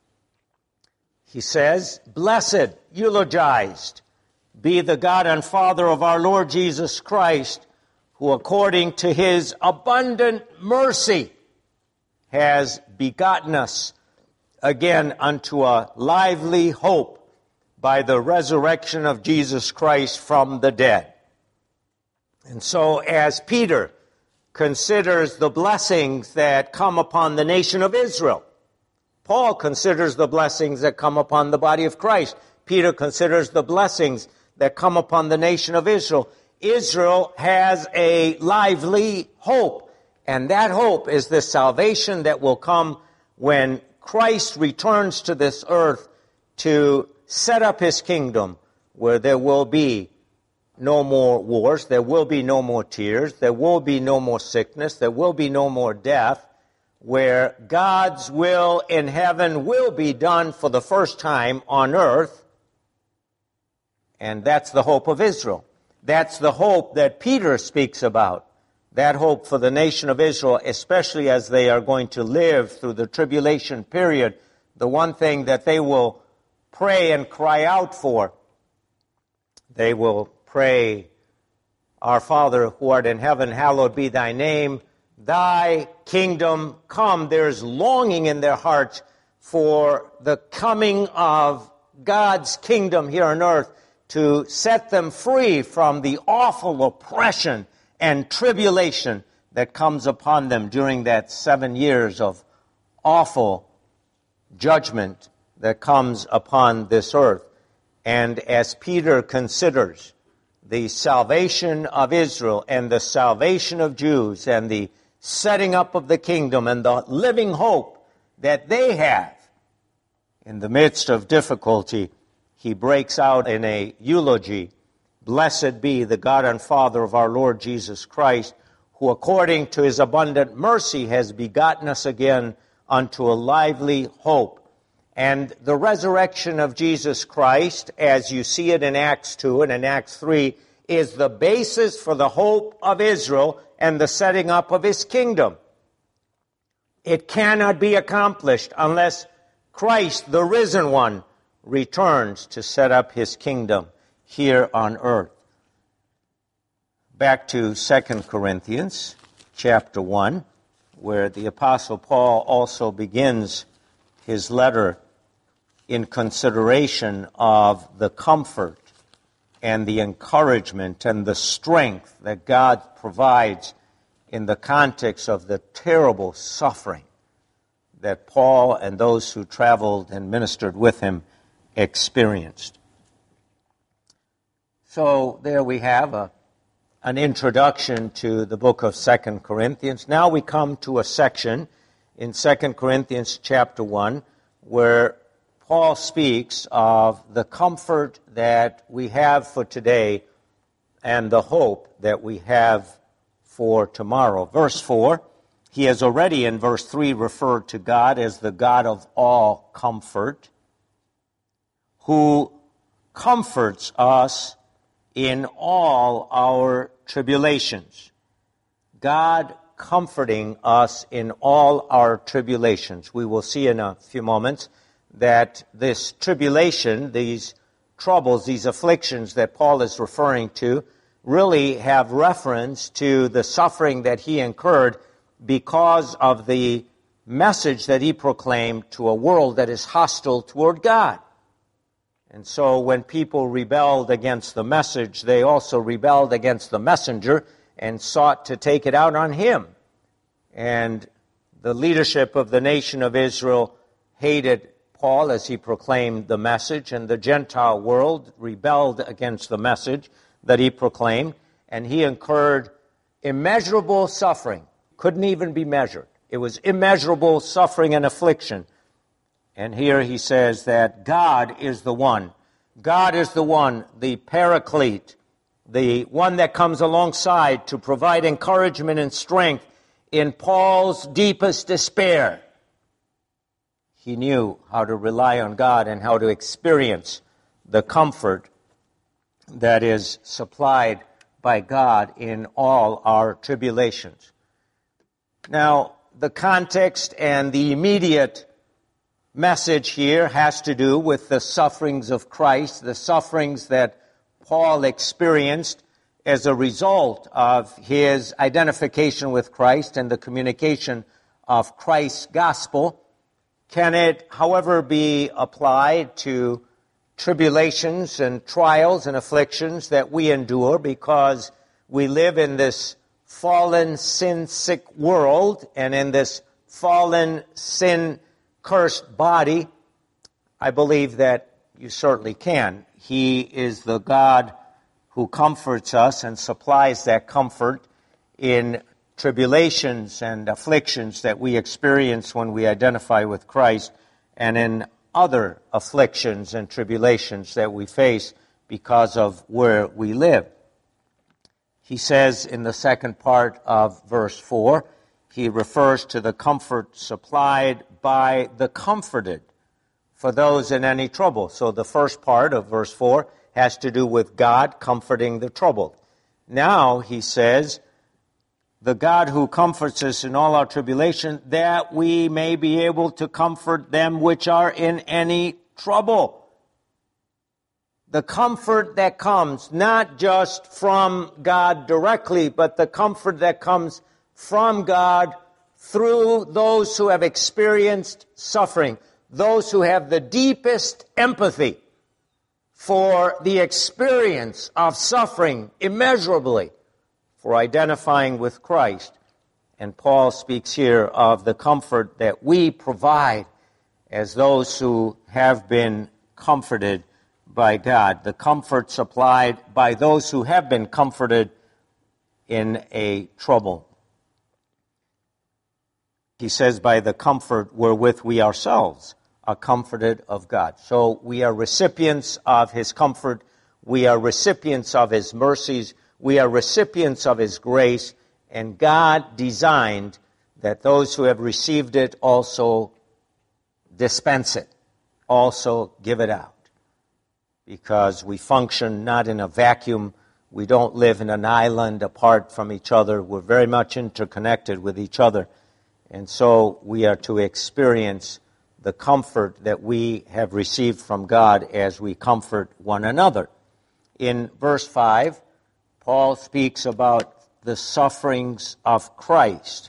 He says, blessed, eulogized, be the God and Father of our Lord Jesus Christ, who according to His abundant mercy has begotten us again unto a lively hope by the resurrection of Jesus Christ from the dead. And so as Peter considers the blessings that come upon the nation of Israel, Paul considers the blessings that come upon the body of Christ. Peter considers the blessings that come upon the nation of Israel. Israel has a lively hope, and that hope is the salvation that will come when Christ returns to this earth to set up His kingdom, where there will be no more wars, there will be no more tears, there will be no more sickness, there will be no more death, where God's will in heaven will be done for the first time on earth. And that's the hope of Israel. That's the hope that Peter speaks about. That hope for the nation of Israel, especially as they are going to live through the tribulation period. The one thing that they will pray and cry out for, they will pray, Our Father who art in heaven, hallowed be Thy name. Thy kingdom come. There's longing in their hearts for the coming of God's kingdom here on earth to set them free from the awful oppression and tribulation that comes upon them during that 7 years of awful judgment that comes upon this earth. And as Peter considers the salvation of Israel and the salvation of Jews and the setting up of the kingdom and the living hope that they have in the midst of difficulty, he breaks out in a eulogy. Blessed be the God and Father of our Lord Jesus Christ, who according to His abundant mercy has begotten us again unto a lively hope. And the resurrection of Jesus Christ, as you see it in Acts 2 and in Acts 3, is the basis for the hope of Israel and the setting up of His kingdom. It cannot be accomplished unless Christ, the risen one, returns to set up His kingdom here on earth. Back to 2 Corinthians chapter 1, where the Apostle Paul also begins his letter in consideration of the comfort and the encouragement and the strength that God provides in the context of the terrible suffering that Paul and those who traveled and ministered with him experienced. So there we have an introduction to the book of 2 Corinthians. Now we come to a section in 2 Corinthians chapter 1 where Paul speaks of the comfort that we have for today and the hope that we have for tomorrow. Verse 4, he has already in verse 3 referred to God as the God of all comfort, who comforts us in all our tribulations. God comforting us in all our tribulations. We will see in a few moments that this tribulation, these troubles, these afflictions that Paul is referring to, really have reference to the suffering that he incurred because of the message that he proclaimed to a world that is hostile toward God. And so when people rebelled against the message, they also rebelled against the messenger and sought to take it out on him. And the leadership of the nation of Israel hated Paul as he proclaimed the message, and the Gentile world rebelled against the message that he proclaimed, and he incurred immeasurable suffering. Couldn't even be measured. It was immeasurable suffering and affliction. And here he says that God is the one. God is the one, the Paraclete, the one that comes alongside to provide encouragement and strength in Paul's deepest despair. He knew how to rely on God and how to experience the comfort that is supplied by God in all our tribulations. Now, the context and the immediate message here has to do with the sufferings of Christ, the sufferings that Paul experienced as a result of his identification with Christ and the communication of Christ's gospel. Can it, however, be applied to tribulations and trials and afflictions that we endure because we live in this fallen, sin-sick world and in this fallen, sin-cursed body? I believe that you certainly can. He is the God who comforts us and supplies that comfort in tribulations and afflictions that we experience when we identify with Christ, and in other afflictions and tribulations that we face because of where we live. He says in the second part of verse 4, he refers to the comfort supplied by the comforted for those in any trouble. So the first part of verse 4 has to do with God comforting the troubled. Now he says, the God who comforts us in all our tribulation, that we may be able to comfort them which are in any trouble. The comfort that comes not just from God directly, but the comfort that comes from God through those who have experienced suffering, those who have the deepest empathy for the experience of suffering immeasurably, for identifying with Christ. And Paul speaks here of the comfort that we provide as those who have been comforted by God, the comfort supplied by those who have been comforted in a trouble. He says, by the comfort wherewith we ourselves are comforted of God. So we are recipients of his comfort. We are recipients of his mercies. We are recipients of his grace, and God designed that those who have received it also dispense it, also give it out. Because we function not in a vacuum. We don't live in an island apart from each other. We're very much interconnected with each other. And so we are to experience the comfort that we have received from God as we comfort one another. In verse 5, Paul speaks about the sufferings of Christ.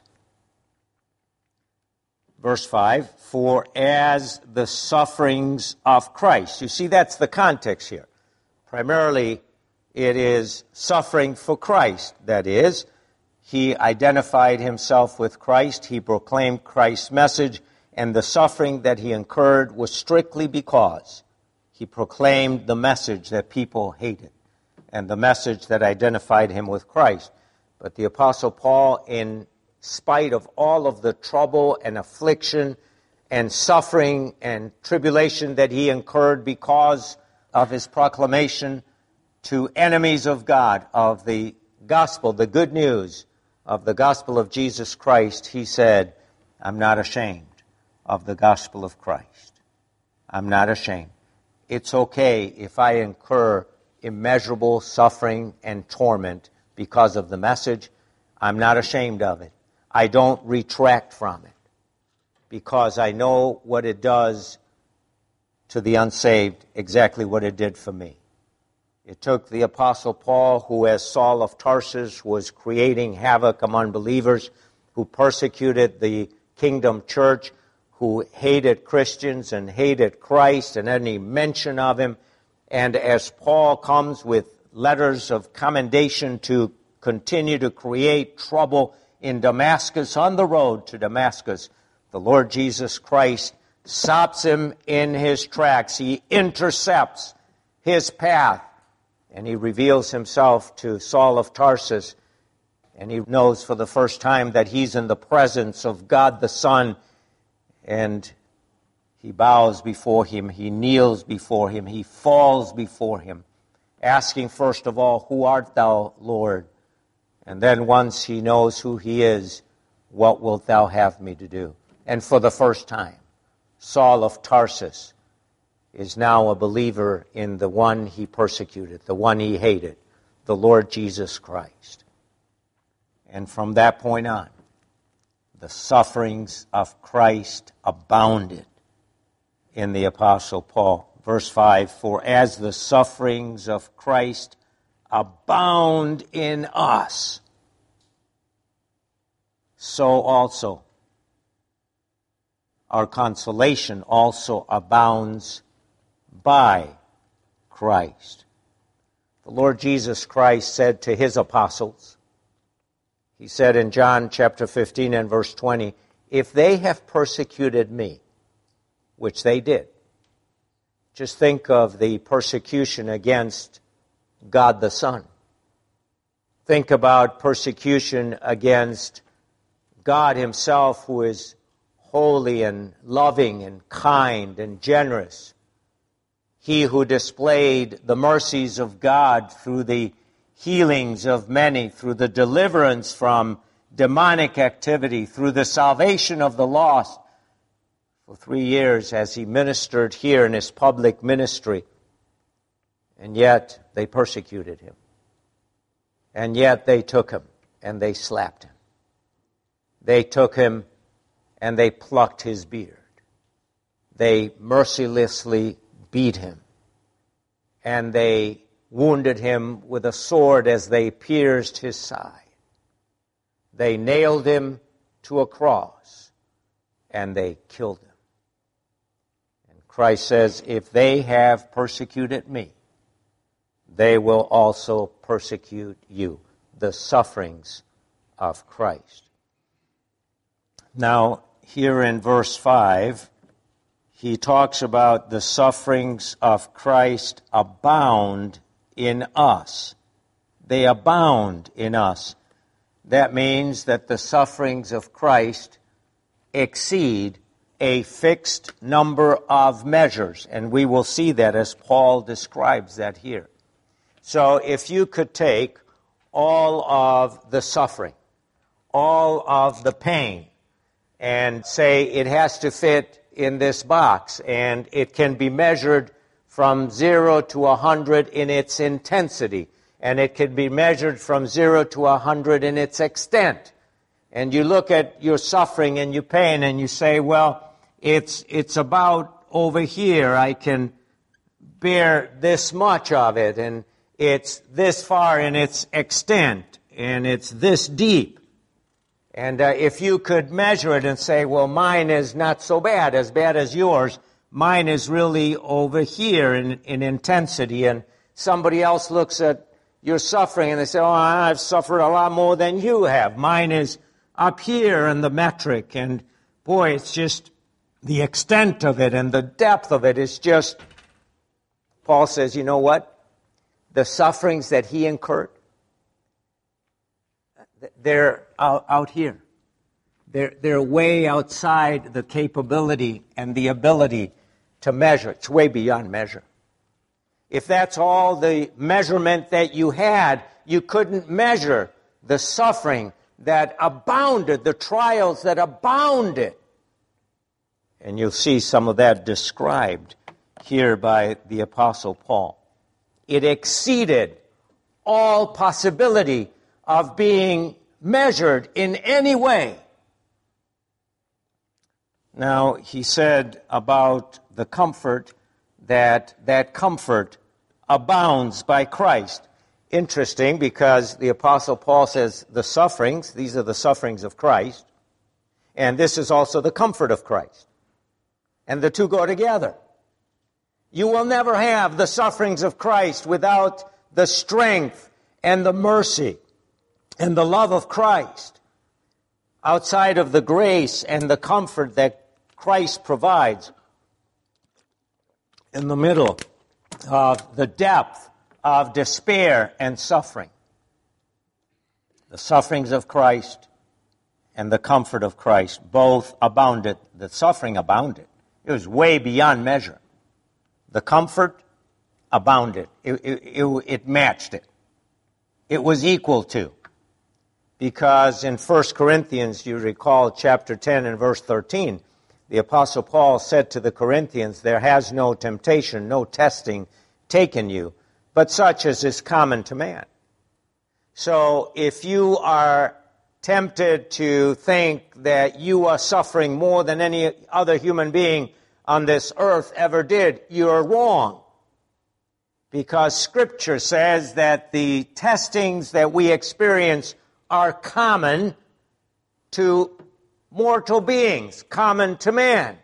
Verse 5, for as the sufferings of Christ. You see, that's the context here. Primarily, It is suffering for Christ. That is, he identified himself with Christ. He proclaimed Christ's message, and the suffering that he incurred was strictly because he proclaimed the message that people hated and the message that identified him with Christ. But the Apostle Paul, in spite of all of the trouble and affliction and suffering and tribulation that he incurred because of his proclamation to enemies of God, of the gospel, the good news of the gospel of Jesus Christ, he said, I'm not ashamed of the gospel of Christ. I'm not ashamed. It's okay if I incur immeasurable suffering and torment because of the message. I'm not ashamed of it. I don't retract from it because I know what it does to the unsaved, exactly what it did for me. It took the Apostle Paul, who as Saul of Tarsus was creating havoc among believers, who persecuted the kingdom church, who hated Christians and hated Christ and any mention of him. And as Paul comes with letters of commendation to continue to create trouble in Damascus, on the road to Damascus, the Lord Jesus Christ stops him in his tracks. He intercepts his path, and he reveals himself to Saul of Tarsus, and he knows for the first time that he's in the presence of God the Son, and he bows before him, he kneels before him, he falls before him, asking first of all, who art thou, Lord? And then once he knows who he is, what wilt thou have me to do? And for the first time, Saul of Tarsus is now a believer in the one he persecuted, the one he hated, the Lord Jesus Christ. And from that point on, the sufferings of Christ abounded in the Apostle Paul. Verse 5, for as the sufferings of Christ abound in us, so also our consolation also abounds by Christ. The Lord Jesus Christ said to his apostles, he said in John chapter 15 and verse 20, if they have persecuted me, which they did, just think of the persecution against God the Son. Think about persecution against God himself, who is holy and loving and kind and generous. He who displayed the mercies of God through the healings of many, through the deliverance from demonic activity, through the salvation of the lost. For 3 years as he ministered here in his public ministry, and yet they persecuted him. And yet they took him and they slapped him. They took him and they plucked his beard. They mercilessly beat him. And they wounded him with a sword as they pierced his side. They nailed him to a cross and they killed him. And Christ says, if they have persecuted me, they will also persecute you. The sufferings of Christ. Now, here in verse 5, he talks about the sufferings of Christ abound in us. They abound in us. That means that the sufferings of Christ exceed a fixed number of measures, and we will see that as Paul describes that here. So if you could take all of the suffering, all of the pain, and say it has to fit in this box, and it can be measured from 0 to 100 in its intensity, and it can be measured from 0 to 100 in its extent. And you look at your suffering and your pain, and you say, well, it's about over here. I can bear this much of it, and it's this far in its extent, and it's this deep. And if you could measure it and say, well, mine is not so bad as yours, mine is really over here in intensity, and somebody else looks at your suffering, and they say, oh, I've suffered a lot more than you have. Mine is up here in the metric, and boy, it's just the extent of it and the depth of it is just, Paul says, you know what? The sufferings that he incurred, they're out here. They're way outside the capability and the ability to measure. It's way beyond measure. If that's all the measurement that you had, you couldn't measure the suffering that abounded, the trials that abounded. And you'll see some of that described here by the Apostle Paul. It exceeded all possibility of being measured in any way. Now, he said about the comfort that comfort abounds by Christ. Interesting, because the Apostle Paul says the sufferings, these are the sufferings of Christ, and this is also the comfort of Christ. And the two go together. You will never have the sufferings of Christ without the strength and the mercy and the love of Christ. Outside of the grace and the comfort that Christ provides in the middle of the depth of despair and suffering. The sufferings of Christ and the comfort of Christ both abounded. The suffering abounded. It was way beyond measure. The comfort abounded. It matched it. It was equal to. Because in 1 Corinthians, you recall chapter 10 and verse 13, the Apostle Paul said to the Corinthians, there has no temptation, no testing taken you, but such as is common to man. So if you are tempted to think that you are suffering more than any other human being on this earth ever did, you're wrong. Because Scripture says that the testings that we experience are common to mortal beings, common to man.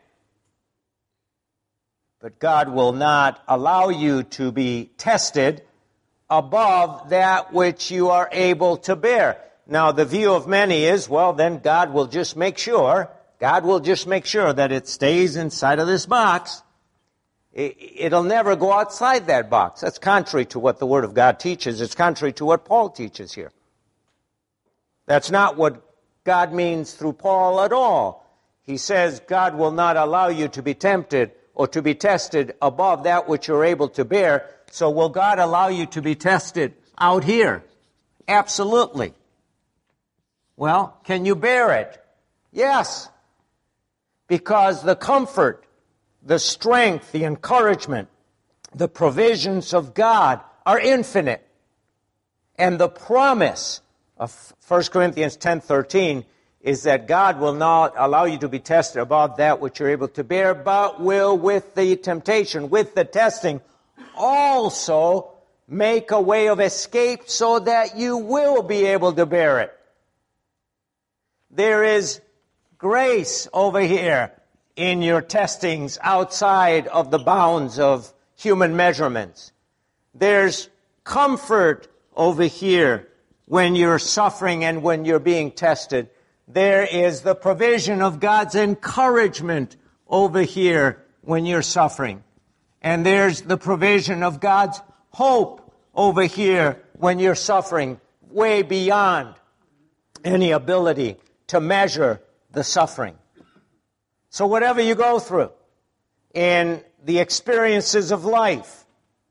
But God will not allow you to be tested above that which you are able to bear. Now, the view of many is, well, then God will just make sure that it stays inside of this box. It'll never go outside that box. That's contrary to what the Word of God teaches. It's contrary to what Paul teaches here. That's not what God means through Paul at all. He says God will not allow you to be tempted or to be tested above that which you're able to bear. So will God allow you to be tested out here? Absolutely. Well, can you bear it? Yes. Because the comfort, the strength, the encouragement, the provisions of God are infinite. And the promise of 1 Corinthians 10:13 is that God will not allow you to be tested above that which you're able to bear, but will, with the temptation, with the testing, also make a way of escape so that you will be able to bear it. There is grace over here in your testings outside of the bounds of human measurements. There's comfort over here when you're suffering and when you're being tested. There is the provision of God's encouragement over here when you're suffering. And there's the provision of God's hope over here when you're suffering, way beyond any ability to measure the suffering. So whatever you go through in the experiences of life,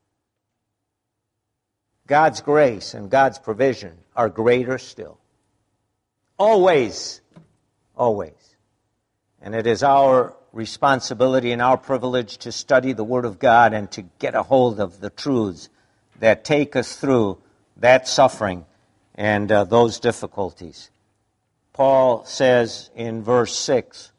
God's grace and God's provision are greater still. Always, always. And it is our responsibility and our privilege to study the Word of God and to get a hold of the truths that take us through that suffering and those difficulties. Paul says in verse 6,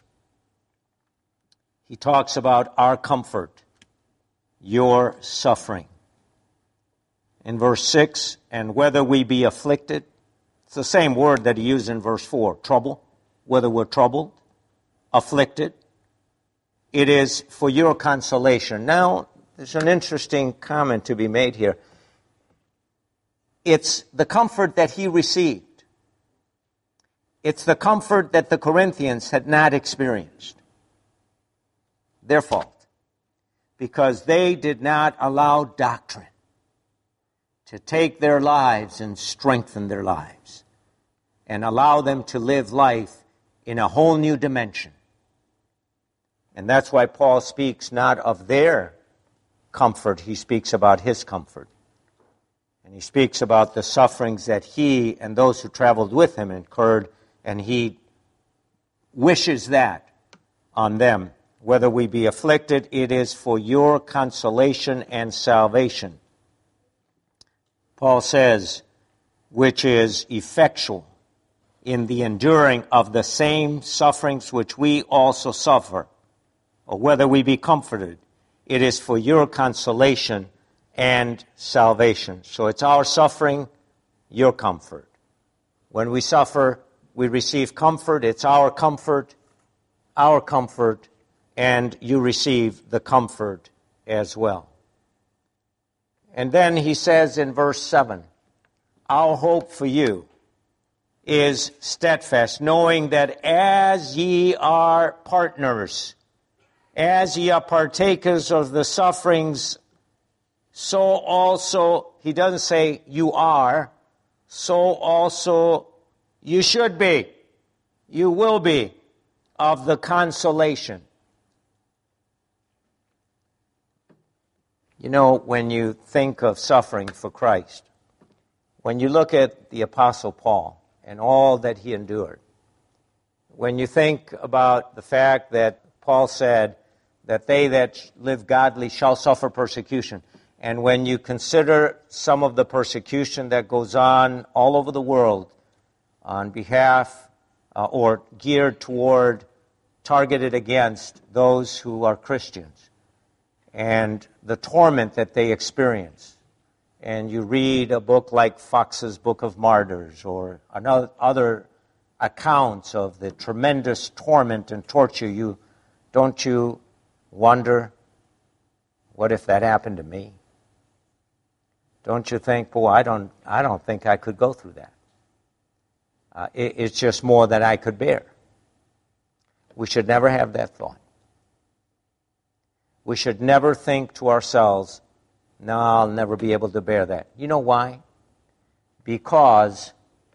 he talks about our comfort, your suffering. In verse 6, and whether we be afflicted, it's the same word that he used in verse 4, trouble, whether we're troubled, afflicted, it is for your consolation. Now, there's an interesting comment to be made here. It's the comfort that he received. It's the comfort that the Corinthians had not experienced. Their fault. Because they did not allow doctrine to take their lives and strengthen their lives and allow them to live life in a whole new dimension. And that's why Paul speaks not of their comfort, he speaks about his comfort. And he speaks about the sufferings that he and those who traveled with him incurred, and he wishes that on them. Whether we be afflicted, it is for your consolation and salvation. Paul says, which is effectual in the enduring of the same sufferings which we also suffer, or whether we be comforted, it is for your consolation and salvation. So it's our suffering, your comfort. When we suffer, we receive comfort. It's our comfort, and you receive the comfort as well. And then he says in verse 7, our hope for you is steadfast, knowing that as ye are partners, as ye are partakers of the sufferings, so also, he doesn't say you are, so also you should be, you will be, of the consolation. You know, when you think of suffering for Christ, when you look at the Apostle Paul and all that he endured, when you think about the fact that Paul said that they that live godly shall suffer persecution, and when you consider some of the persecution that goes on all over the world on behalf or geared toward, targeted against those who are Christians, and the torment that they experience, and you read a book like Fox's Book of Martyrs or other accounts of the tremendous torment and torture, don't you wonder, what if that happened to me? Don't you think, boy, I don't think I could go through that. It's just more than I could bear. We should never have that thought. We should never think to ourselves, no, I'll never be able to bear that. You know why? Because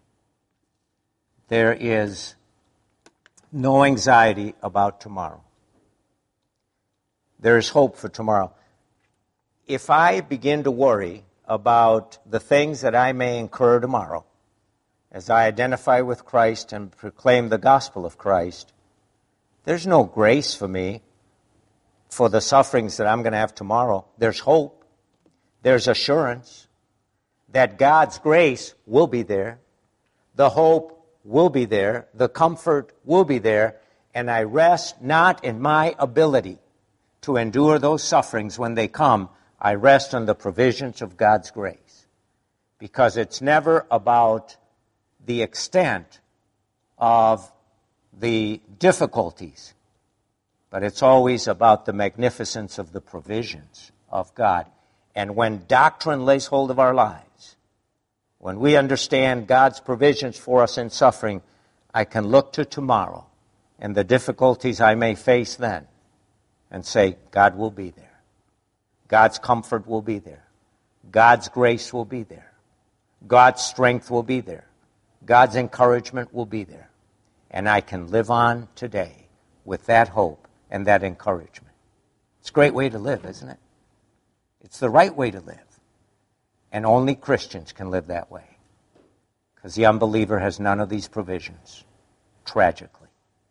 there is no anxiety about tomorrow. There is hope for tomorrow. If I begin to worry about the things that I may incur tomorrow, as I identify with Christ and proclaim the gospel of Christ, there's no grace for me for the sufferings that I'm going to have tomorrow. There's hope. There's assurance that God's grace will be there. The hope will be there. The comfort will be there. And I rest not in my ability to endure those sufferings when they come. I rest on the provisions of God's grace. Because it's never about the extent of the difficulties, but it's always about the magnificence of the provisions of God. And when doctrine lays hold of our lives, when we understand God's provisions for us in suffering, I can look to tomorrow and the difficulties I may face then and say, God will be there. God's comfort will be there. God's grace will be there. God's strength will be there. God's encouragement will be there. And I can live on today with that hope and that encouragement. It's a great way to live, isn't it? It's the right way to live. And only Christians can live that way. Because the unbeliever has none of these provisions, tragically.